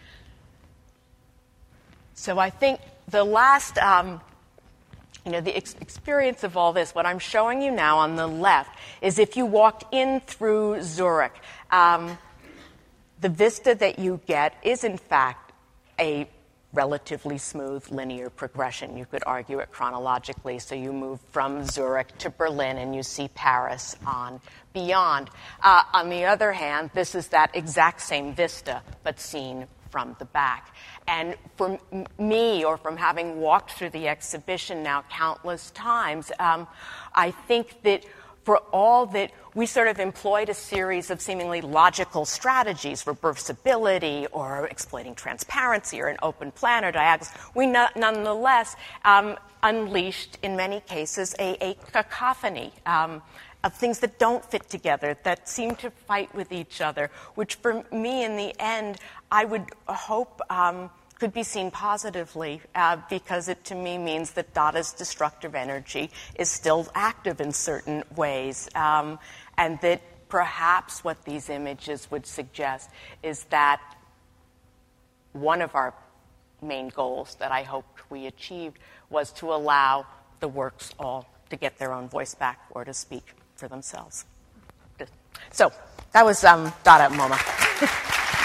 So I think the last, um, you know, the ex- experience of all this, what I'm showing you now on the left, is if you walked in through Zurich, um, the vista that you get is in fact a relatively smooth linear progression. You could argue it chronologically. So you move from Zurich to Berlin and you see Paris on beyond. Uh, on the other hand, this is that exact same vista, but seen from the back. And for m- me, or from having walked through the exhibition now countless times, um, I think that for all that we sort of employed a series of seemingly logical strategies, reversibility or exploiting transparency or an open plan or diagonals, we no- nonetheless um, unleashed, in many cases, a, a cacophony um, of things that don't fit together, that seem to fight with each other, which for me, in the end, I would hope um, could be seen positively uh, because it, to me, means that Dada's destructive energy is still active in certain ways, um, and that perhaps what these images would suggest is that one of our main goals that I hoped we achieved was to allow the works all to get their own voice back or to speak for themselves. So that was um, Dada at MoMA.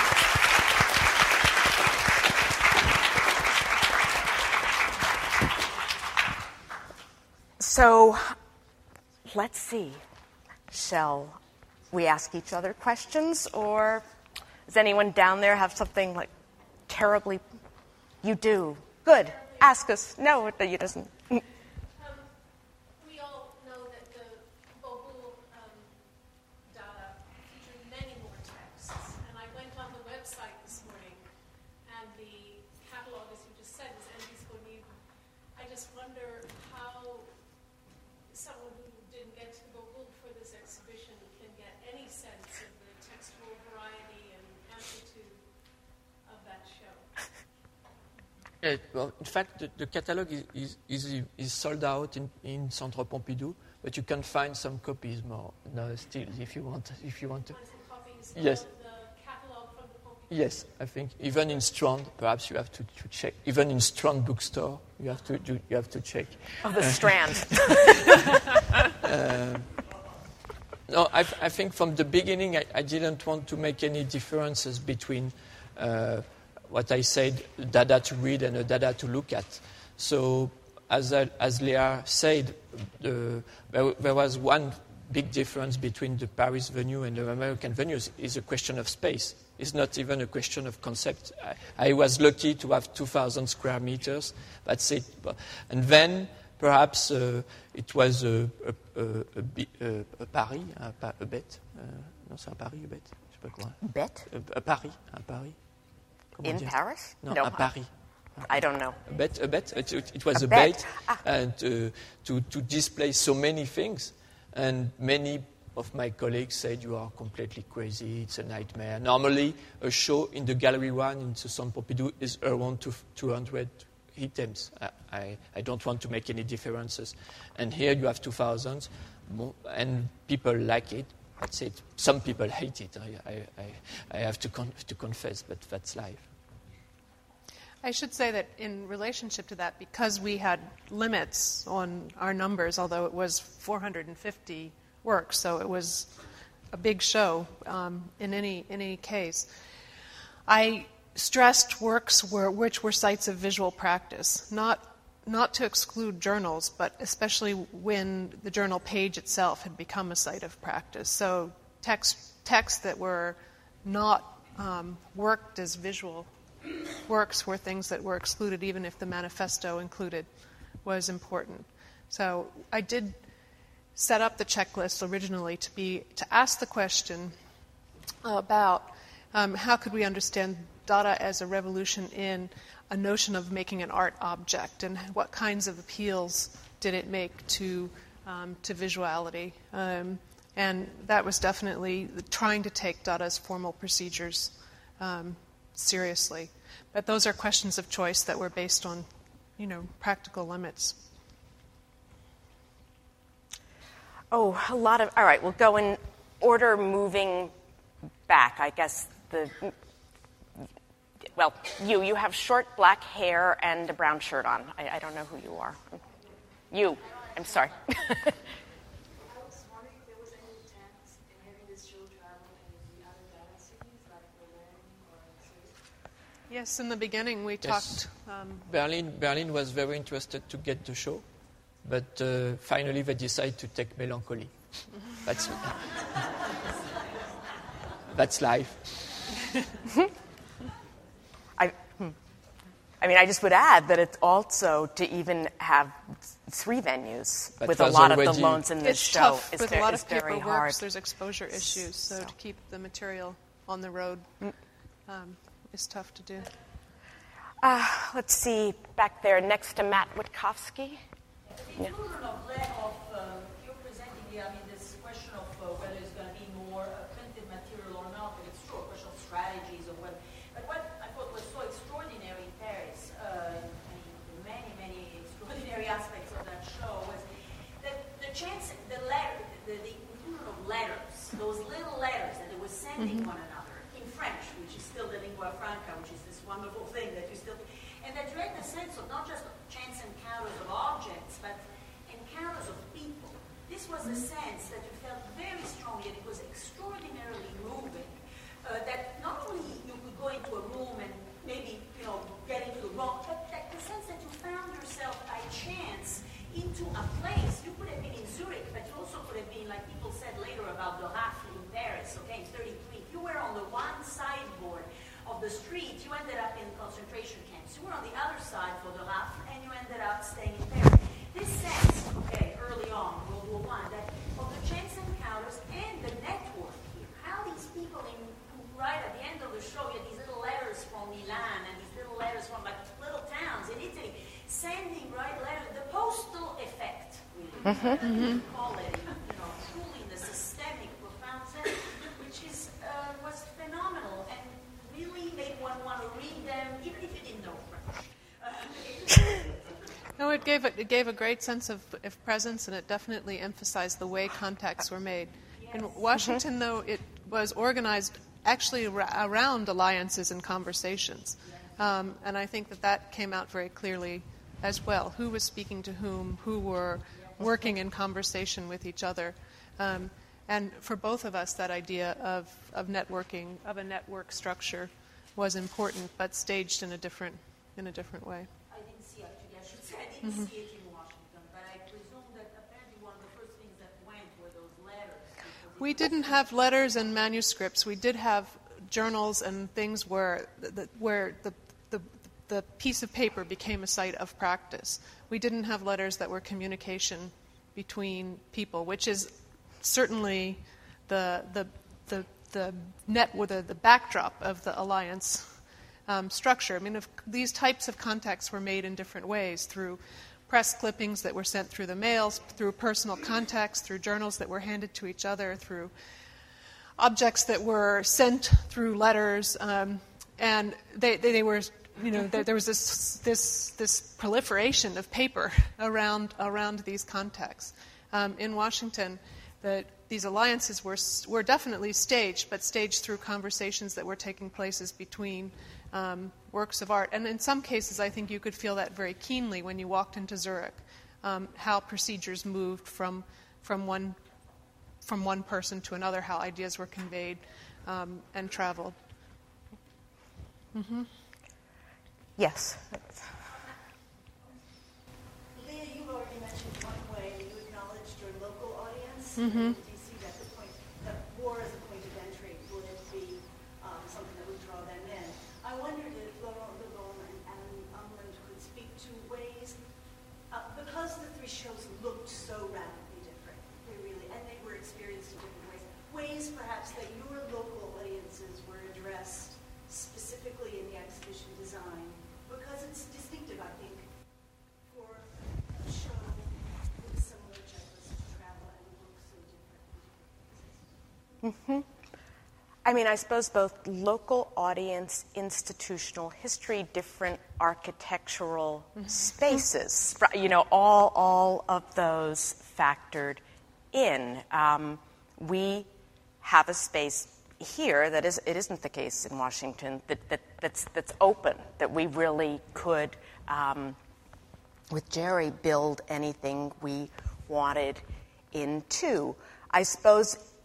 So let's see. Shall we ask each other questions, or does anyone down there have something like terribly? You do. Good. Ask us. No, you doesn't. Um, we all know that the Boboul um, Dada featured many more texts, and I went on the website this morning, and the catalog, as you just said, is indisponibile. I just wonder how someone who didn't get to Boboul for this exhibition can get any sense of the textual variety and amplitude of that show. Uh, well, in fact, the, the catalog is, is, is, is sold out in, in Centre Pompidou, but you can find some copies more no, still if you want. If you want to. Copies yes. Of the catalog from the Pompidou. Yes, I think even in Strand, perhaps you have to, to check. Even in Strand bookstore, you have to do, you have to check. Oh, the Strand. uh, no, I, I think from the beginning, I, I didn't want to make any differences between. Uh, what I said, Dada to read and a Dada to look at. So, as, I, as Leah said, uh, there, there was one big difference between the Paris venue and the American venues is a question of space. It's not even a question of concept. I, I was lucky to have two thousand square meters. That's it. And then, perhaps, uh, it was a, a, a, a, a Paris, a, a bet. Uh, non, c'est un Paris, a bet. Je sais pas quoi. Bet? A, a Paris, un Paris. In Paris? No, no à Paris. I don't know. A bet, a bet. It, it, it was a, a bet, bet ah. and uh, to, to display so many things. And many of my colleagues said, you are completely crazy, it's a nightmare. Normally, a show in the Gallery One in the Centre Pompidou is around two hundred items. I, I, I don't want to make any differences. And here you have two thousand, and people like it. That's it. Some people hate it. I, I, I, I have to, con- to confess, but that's life. I should say that in relationship to that, because we had limits on our numbers, although it was four hundred fifty works, so it was a big show um, in any in any case, I stressed works were, which were sites of visual practice, not not to exclude journals, but especially when the journal page itself had become a site of practice. So text, texts that were not um, worked as visual works were things that were excluded, even if the manifesto included was important. So I did set up the checklist originally to be to ask the question about um, how could we understand Dada as a revolution in a notion of making an art object, and what kinds of appeals did it make to um, to visuality. Um, and that was definitely trying to take Dada's formal procedures um, seriously. But those are questions of choice that were based on, you know, practical limits. Oh, a lot of, all right, we'll go in order moving back. I guess the, well, you, you have short black hair and a brown shirt on. I, I don't know who you are. You, I'm sorry. I was wondering if there was any chance in having this show travel in the other Dada cities, like Berlin or Zurich? Yes, in the beginning we Yes. talked. Um, Berlin, Berlin was very interested to get the show, but uh, finally they decided to take Melancholy. That's that's life. I, hmm. I mean, I just would add that it's also to even have three venues That with a was lot of the already- loans in this it's show tough is with very, a lot is of paper very works. hard. There's exposure issues, so, So- to keep the material on the road um, is tough to do. Uh, let's see, back there next to Matt Witkowski. The children of, le- of um, you're presenting here, I mean, this question of uh, whether it's going to be more uh, printed material or not, but it's true, a question of strategies or what. But what I thought was so extraordinary in Paris, uh, in many, many extraordinary aspects of that show, was that the chance, the letter, the, the inclusion of letters, those little letters that they were sending one another in French, which is still the lingua franca, which is this wonderful thing that you still, and that you had the sense of not just chance encounters of objects, but encounters of people. This was a sense that you felt very strongly, and it was extraordinarily moving, uh, that not only you could go into a room and maybe, you know, get into the wrong, but that the sense that you found yourself by chance into a place. You could have been in Zurich, but you also could have been, like people said later about the Raffle in Paris, okay, in thirty-three. If you were on the one sideboard of the street, you ended up in concentration camps. You were on the other side for the Raffle, and you ended up staying in Paris. This sense, okay, early on, World War One, that of the chance encounters and the network here, how these people in, who right at the end of the show, you had these little letters from Milan and these little letters from like little towns in Italy, sending right letters, the postal effect, really, mm-hmm. you call it, you know, truly in the systemic, profound sense, which is uh, was phenomenal and really made one want to read them, even if you didn't know French. Uh, No, it gave, a, it gave a great sense of, of presence, and it definitely emphasized the way contacts were made. In Washington, though, it was organized actually ra- around alliances and conversations. Um, and I think that that came out very clearly as well. Who was speaking to whom, who were working in conversation with each other. Um, and for both of us, that idea of, of networking, of a network structure, was important, but staged in a different, in a different way. I didn't see, actually, I should say, I didn't mm-hmm. see it in Washington, but I presume that apparently one of the first things that went were those letters. We didn't have letters and manuscripts. We did have journals and things where the, where the, the, the piece of paper became a site of practice. We didn't have letters that were communication between people, which is certainly the, the, the, the net or the, the backdrop of the alliance Um, structure. I mean, if these types of contacts were made in different ways, through press clippings that were sent through the mails, through personal contacts, through journals that were handed to each other, through objects that were sent through letters, um, and they, they, they were, you know, there, there was this this this proliferation of paper around around these contacts. Um, in Washington, that these alliances were were definitely staged, but staged through conversations that were taking places between Um, works of art. And in some cases, I think you could feel that very keenly when you walked into Zurich, um, how procedures moved from from one from one person to another, how ideas were conveyed um, and traveled. Mm-hmm. Yes. Leah, you already mentioned one way you acknowledged your local audience. Mm-hmm. Do you see that the point, that war as a point of entry would be um, something that would draw them in? I wondered if Laurent Lebon and Anne Umland could speak to ways, uh, because the three shows looked so radically different, they really, and they were experienced in different ways, ways perhaps that your local audiences were addressed specifically in the exhibition design, because it's distinctive, I think, for a show with a similar checklist to travel and look so different. Mm-hmm. I mean, I suppose both local audience, institutional history, different architectural mm-hmm. spaces, you know, all all of those factored in. Um, we have a space here that is it isn't the case in Washington that, that that's that's open, that we really could, um, with Jerry, build anything we wanted into. I suppose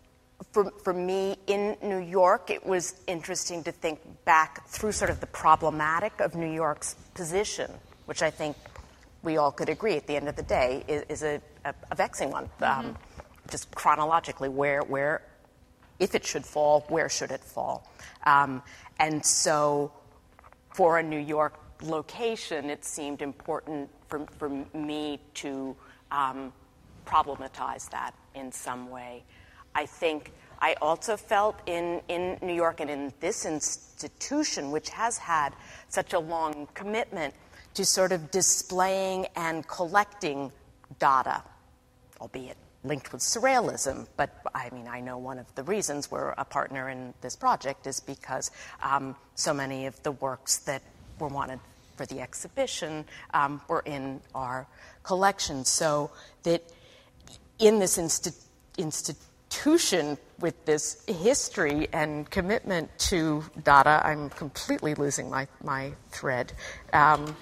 for, for me in New York, it was interesting to think back through sort of the problematic of New York's position, which I think we all could agree at the end of the day is, is a, a, a vexing one. Mm-hmm. Um, just chronologically, where, where, if it should fall, where should it fall? Um, and so for a New York location, it seemed important for, for me to um, problematize that in some way. I think I also felt in, in New York and in this institution, which has had such a long commitment to sort of displaying and collecting data, albeit linked with surrealism, but I mean, I know one of the reasons we're a partner in this project is because um, so many of the works that were wanted for the exhibition um, were in our collection. So that in this insti- institution with this history and commitment to data, I'm completely losing my, my thread, um,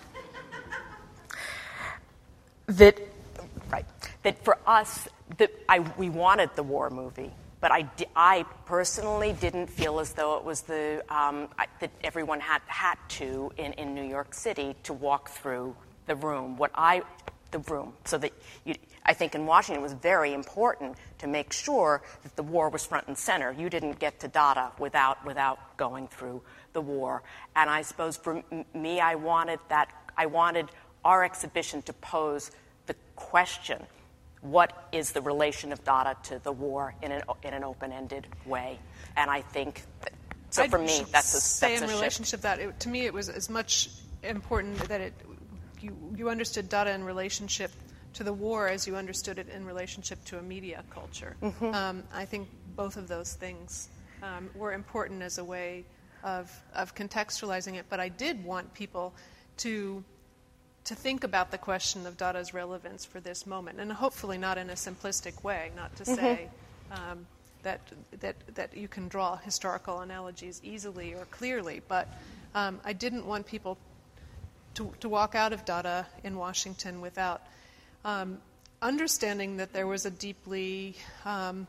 that, right, that for us, that I, we wanted the war movie, but I, I personally didn't feel as though it was the um, I, that everyone had had to in, in New York City to walk through the room. What I, the room, so that you, I think in Washington it was very important to make sure that the war was front and center. You didn't get to Dada without without going through the war. And I suppose for m- me, I wanted that. I wanted our exhibition to pose the question: what is the relation of Dada to the war in an in an open-ended way? And I think that, so. I'd for me, that's a say that's in a relationship that it, to me it was as much important that it you you understood Dada in relationship to the war as you understood it in relationship to a media culture. Mm-hmm. Um, I think both of those things um, were important as a way of of contextualizing it. But I did want people to. to think about the question of Dada's relevance for this moment, and hopefully not in a simplistic way, not to say mm-hmm. um, that, that, that you can draw historical analogies easily or clearly, but um, I didn't want people to, to walk out of Dada in Washington without um, understanding that there was a deeply, um,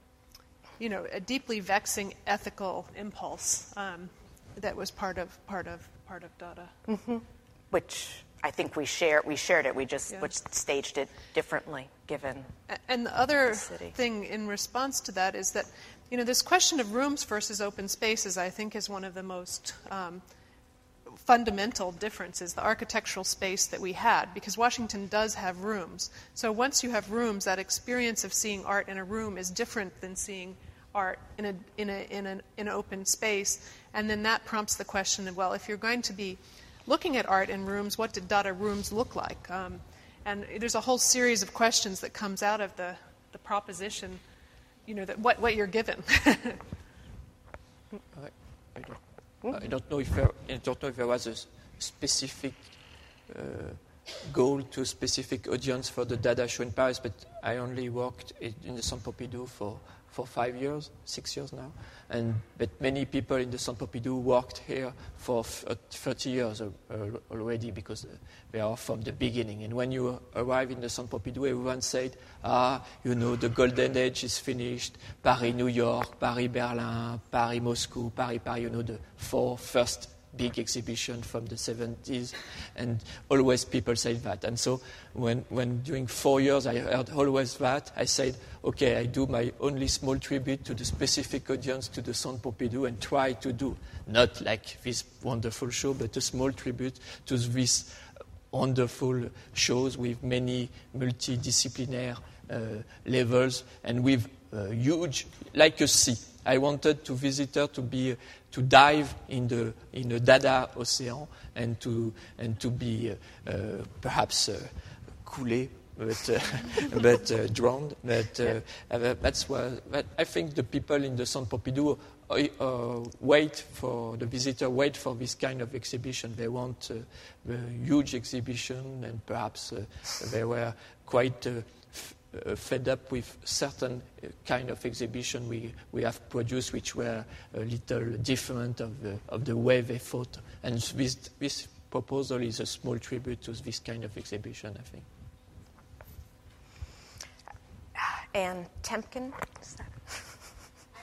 you know, a deeply vexing ethical impulse um, that was part of, part of, part of Dada. Mm-hmm. Which I think we share. We shared it. We just, yeah. which staged it differently, given. And the other the city. thing in response to that is that, you know, this question of rooms versus open spaces, I think, is one of the most um, fundamental differences. The architectural space that we had, because Washington does have rooms. So once you have rooms, that experience of seeing art in a room is different than seeing art in a in a in an in an open space. And then that prompts the question of, well, if you're going to be looking at art in rooms, what did Dada rooms look like? Um, and there's a whole series of questions that comes out of the, the proposition, you know, that what, what you're given. I, I, don't, I don't know if there, I don't know if there was a specific uh, goal to a specific audience for the Dada show in Paris, but I only worked in the Centre Pompidou for for five years, six years now, and but many people in the Centre Pompidou worked here for thirty years uh, already because they are from the beginning. And when you arrive in the Centre Pompidou, everyone said, ah, you know, the golden age is finished, Paris, New York, Paris, Berlin, Paris, Moscow, Paris, Paris, you know, the four first big exhibition from the seventies, and always people say that. And so when, when during four years I heard always that, I said, okay, I do my only small tribute to the specific audience, to the Centre Pompidou, and try to do, not like this wonderful show, but a small tribute to these wonderful shows with many multidisciplinary uh, levels and with uh, huge, like a sea. I wanted to visitor to be to dive in the in a Dada ocean and to and to be uh, uh, perhaps uh, coulé, but uh, but uh, drowned. But uh, uh, that's what but I think the people in the Centre Pompidou uh, uh, wait for the visitor wait for this kind of exhibition. They want uh, a huge exhibition, and perhaps uh, they were quite. Uh, Uh, fed up with certain uh, kind of exhibition we, we have produced, which were a little different of the, of the way they thought. And this, this proposal is a small tribute to this kind of exhibition, I think. Anne Temkin? Is that? I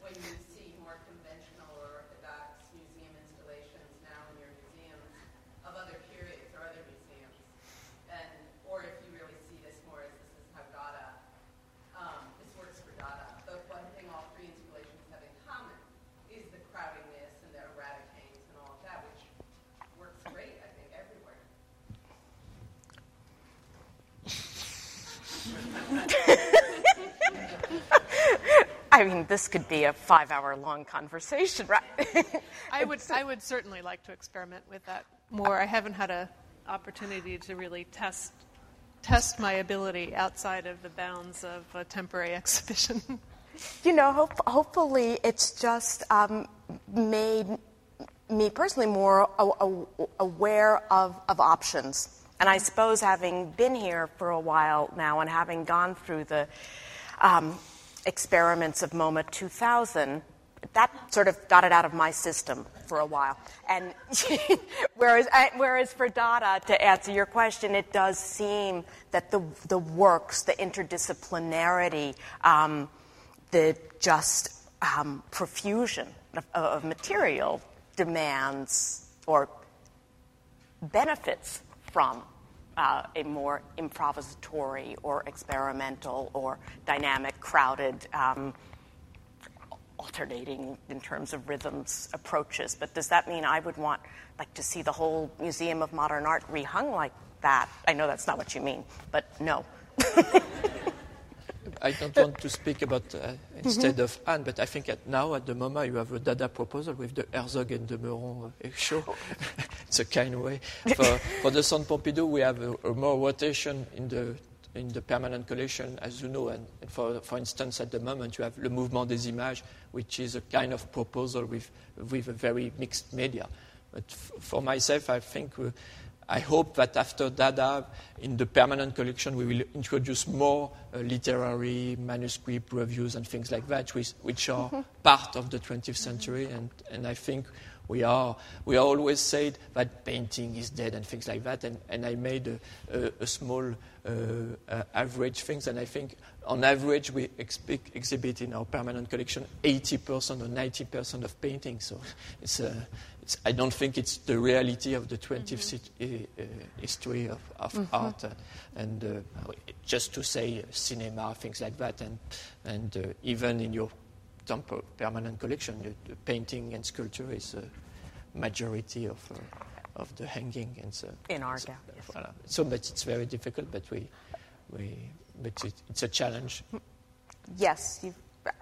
when you see more conventional or orthodox museum installations now in your museums of other periods or other museums, and or if you really see this more as this is how Dada, um, this works for Dada. The one thing all three installations have in common is the crowdingness and the erraticanes and all of that, which works great, I think, everywhere. I mean, this could be a five-hour-long conversation, right? I would, I would certainly like to experiment with that more. I haven't had an opportunity to really test test my ability outside of the bounds of a temporary exhibition. You know, hope, hopefully it's just um, made me personally more a, a, aware of, of options. And I suppose having been here for a while now and having gone through the um, experiments of MoMA two thousand, that sort of got it out of my system for a while. And whereas, whereas for Dada, to answer your question, it does seem that the the works, the interdisciplinarity, um, the just um, profusion of, of material demands or benefits from uh, a more improvisatory or experimental or dynamic, crowded, um, alternating in terms of rhythms approaches. But does that mean I would want like to see the whole Museum of Modern Art rehung like that? I know that's not what you mean, but no. I don't want to speak about uh, instead mm-hmm. of Anne, but I think at now at the MoMA you have a Dada proposal with the Herzog and de Meuron uh, show. It's a kind way. For, for the Centre Pompidou, we have a, a more rotation in the in the permanent collection, as you know. And, and for for instance, at the moment you have Le Mouvement des Images, which is a kind of proposal with with a very mixed media. But f- for myself, I think. Uh, I hope that after Dada, in the permanent collection, we will introduce more uh, literary manuscript reviews and things like that, which, which are mm-hmm. part of the twentieth century. And, and I think we are we are always said that painting is dead and things like that. And, and I made a, a, a small uh, uh, average things, and I think on average we expi- exhibit in our permanent collection eighty percent or ninety percent of painting. So it's a I don't think it's the reality of the twentieth mm-hmm. uh, history of, of mm-hmm. art, uh, and uh, just to say uh, cinema, things like that, and and uh, even in your tempo, permanent collection, the, the painting and sculpture is a majority of uh, of the hanging, and so in art, so, yeah. Yes. Voilà. So, but it's very difficult, but we we but it, it's a challenge. Yes. You've, uh,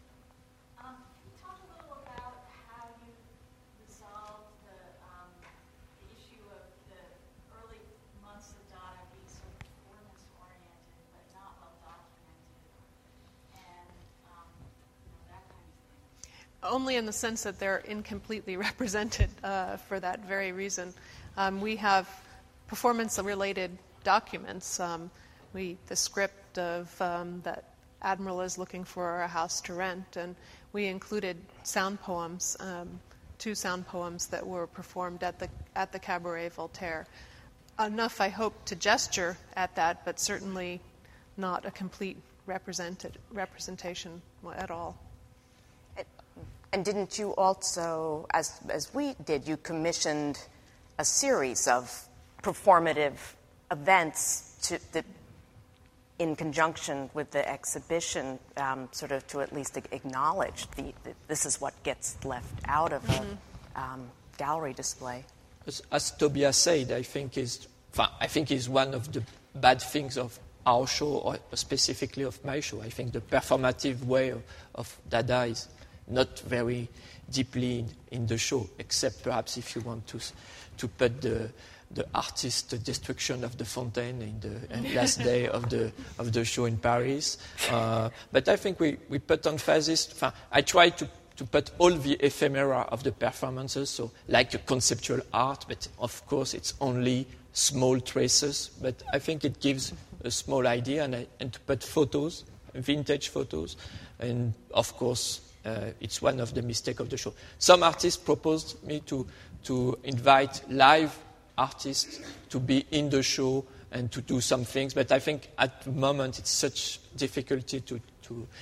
Only in the sense that they're incompletely represented uh, for that very reason. Um, we have performance-related documents. Um, we the script of um, that Admiral is looking for a house to rent, and we included sound poems, um, two sound poems that were performed at the at the Cabaret Voltaire. Enough, I hope, to gesture at that, but certainly not a complete represented representation at all. And didn't you also, as as we did, you commissioned a series of performative events to, that, in conjunction with the exhibition, um, sort of to at least acknowledge the, the this is what gets left out of mm-hmm. a um, gallery display. As, as Tobias said, I think is I think is one of the bad things of our show, or specifically of my show. I think the performative way of, of Dada is not very deeply in, in the show, except perhaps if you want to to put the the artist destruction of the fontaine in the in last day of the of the show in Paris. Uh, but I think we, we put emphasis. I try to, to put all the ephemera of the performances, so like a conceptual art, but of course it's only small traces. But I think it gives a small idea, and, I, and to put photos, vintage photos, and of course. Uh, it's one of the mistakes of the show. Some artists proposed me to to invite live artists to be in the show and to do some things, but I think at the moment it's such difficulty to to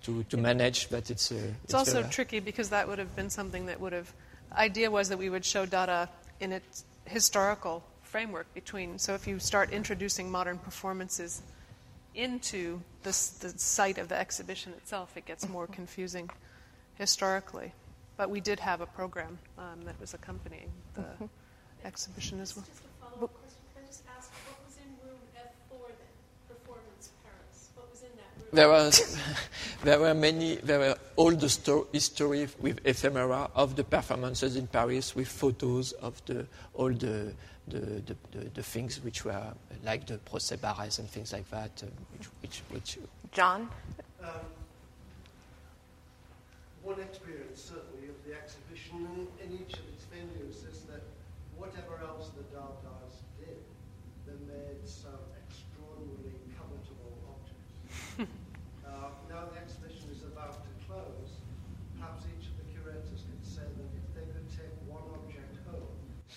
to, to manage, but it's... Uh, it's, it's also very tricky because that would have been something that would have... idea was that we would show Dada in its historical framework between... So if you start introducing modern performances into this, the site of the exhibition itself, it gets more confusing historically. But we did have a program um, that was accompanying the mm-hmm. exhibition as well. Just a follow-up question. Can I just ask, what was in room F four then? Performance Paris. What was in that room? There was, there were many, there were all the sto- history with ephemera of the performances in Paris, with photos of the all the the, the, the, the things which were like the procès Barès and things like that. Uh, which, which, which John? Um, one experience, certainly, of the exhibition in, in each of its venues is that whatever else the Dadas did, they made some extraordinarily covetable objects. uh, now the exhibition is about to close, perhaps each of the curators could say that if they could take one object home.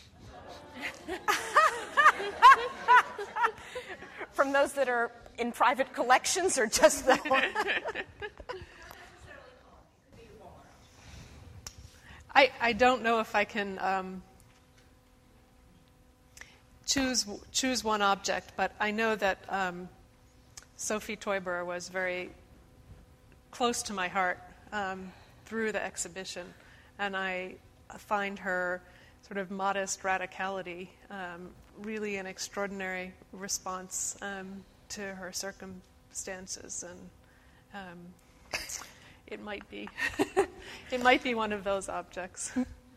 From those that are in private collections or just the one? I, I don't know if I can um, choose choose one object, but I know that um, Sophie Teuber was very close to my heart um, through the exhibition, and I find her sort of modest radicality um, really an extraordinary response um, to her circumstances, and um, it might be it might be one of those objects.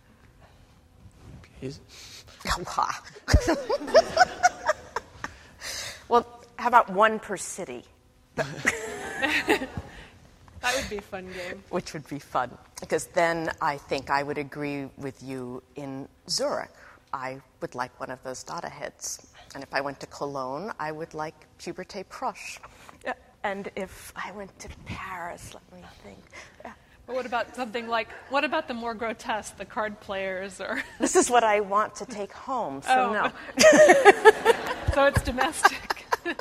Well, how about one per city? That would be a fun game. Which would be fun, because then I think I would agree with you in Zurich. I would like one of those Dada heads. And if I went to Cologne, I would like Puberté Proche. And if I went to Paris, let me think. But what about something like, what about the more grotesque, the card players? Or This is what I want to take home, so oh. no. So it's domestic.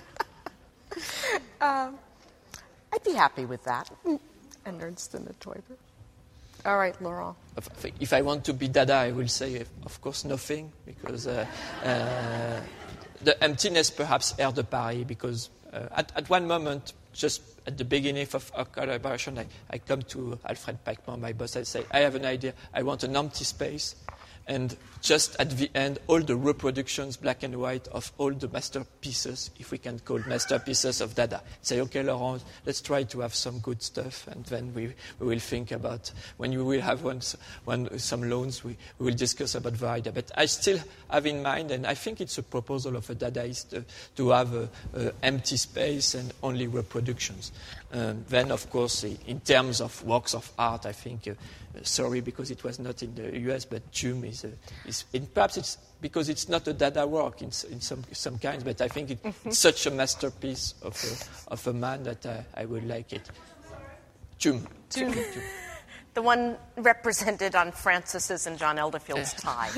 um, I'd be happy with that. And Ernst and the Teuber. All right, Laurent. If I want to be Dada, I will say, of course, nothing, because uh, uh, the emptiness perhaps Air de Paris, because uh, at, at one moment, just at the beginning of our collaboration, I, I come to Alfred Peichmann, my boss, I say, I have an idea, I want an empty space, and just at the end, all the reproductions, black and white, of all the masterpieces, if we can call masterpieces of Dada. Say, okay, Laurent, let's try to have some good stuff, and then we, we will think about, when you will have one, one, some loans, we, we will discuss about the idea. But I still have in mind, and I think it's a proposal of a Dadaist, uh, to have an empty space and only reproductions. Um, then, of course, in terms of works of art, I think, uh, sorry because it was not in the U S, but Jum is, uh, is in, perhaps it's because it's not a Dada work in, in some some kinds, but I think it, mm-hmm. it's such a masterpiece of a, of a man that uh, I would like it. Jum. Jum. The one represented on Francis's and John Elderfield's tie.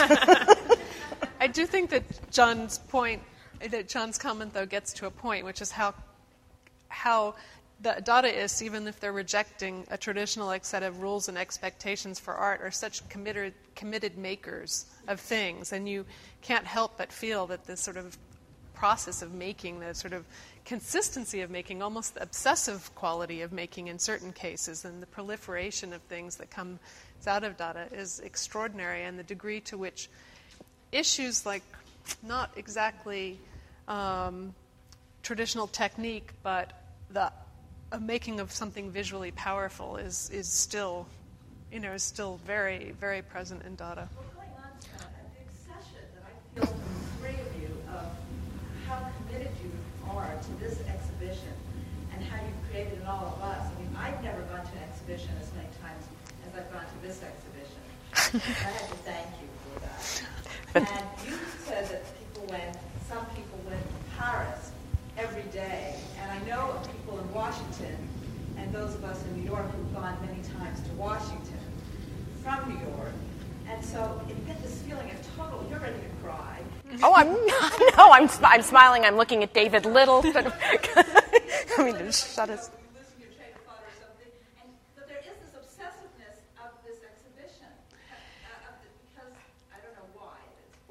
I do think that John's point, that John's comment, though, gets to a point, which is how how the Dadaists, even if they're rejecting a traditional like, set of rules and expectations for art, are such committed, committed makers of things. And you can't help but feel that this sort of process of making, the sort of consistency of making, almost the obsessive quality of making in certain cases, and the proliferation of things that comes out of Dada is extraordinary. And the degree to which issues like not exactly um, traditional technique, but the a making of something visually powerful is, is still, you know, is still very, very present in Dada. Well, going on to that, a big session that I feel from the three of you of how committed you are to this exhibition and how you've created in all of us. I mean, I've never gone to an exhibition as many times as I've gone to this exhibition. I have to thank you for that. And you said that people went, some people went to Paris every day. And I know of people in Washington and those of us in New York who've gone many times to Washington from New York. And so you get this feeling of total, you're ready to cry. Oh, I'm not. No, I'm, I'm smiling. I'm looking at David Little. But I mean, just shut us. You lose your train of thought or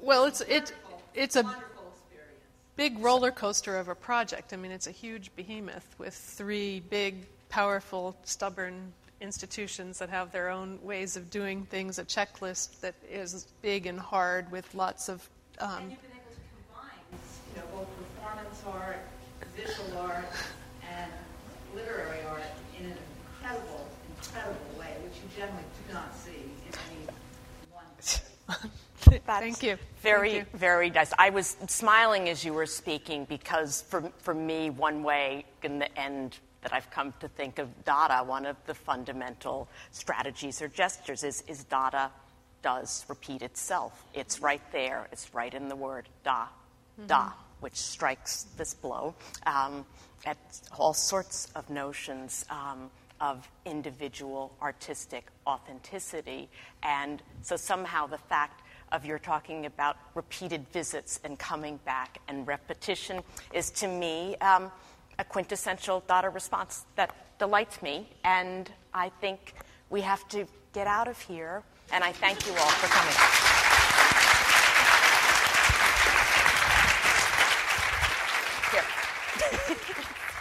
Well, it's it, it's a Wonderful experience. big roller coaster of a project. I mean, it's a huge behemoth with three big, powerful, stubborn institutions that have their own ways of doing things, a checklist that is big and hard with lots of... Um, and you've been able to combine, you know, both performance art, visual art, and literary art in an incredible, incredible way, which you generally do not see in any one place. Thank you. Very, Thank you. very nice. I was smiling as you were speaking because for, for me, one way in the end that I've come to think of Dada, one of the fundamental strategies or gestures is, is Dada does repeat itself. It's right there. It's right in the word da, mm-hmm. da, which strikes this blow um, at all sorts of notions um, of individual artistic authenticity. And so somehow the fact of you're talking about repeated visits and coming back and repetition is, to me, um, a quintessential Dada response that delights me. And I think we have to get out of here. And I thank you all for coming. Here.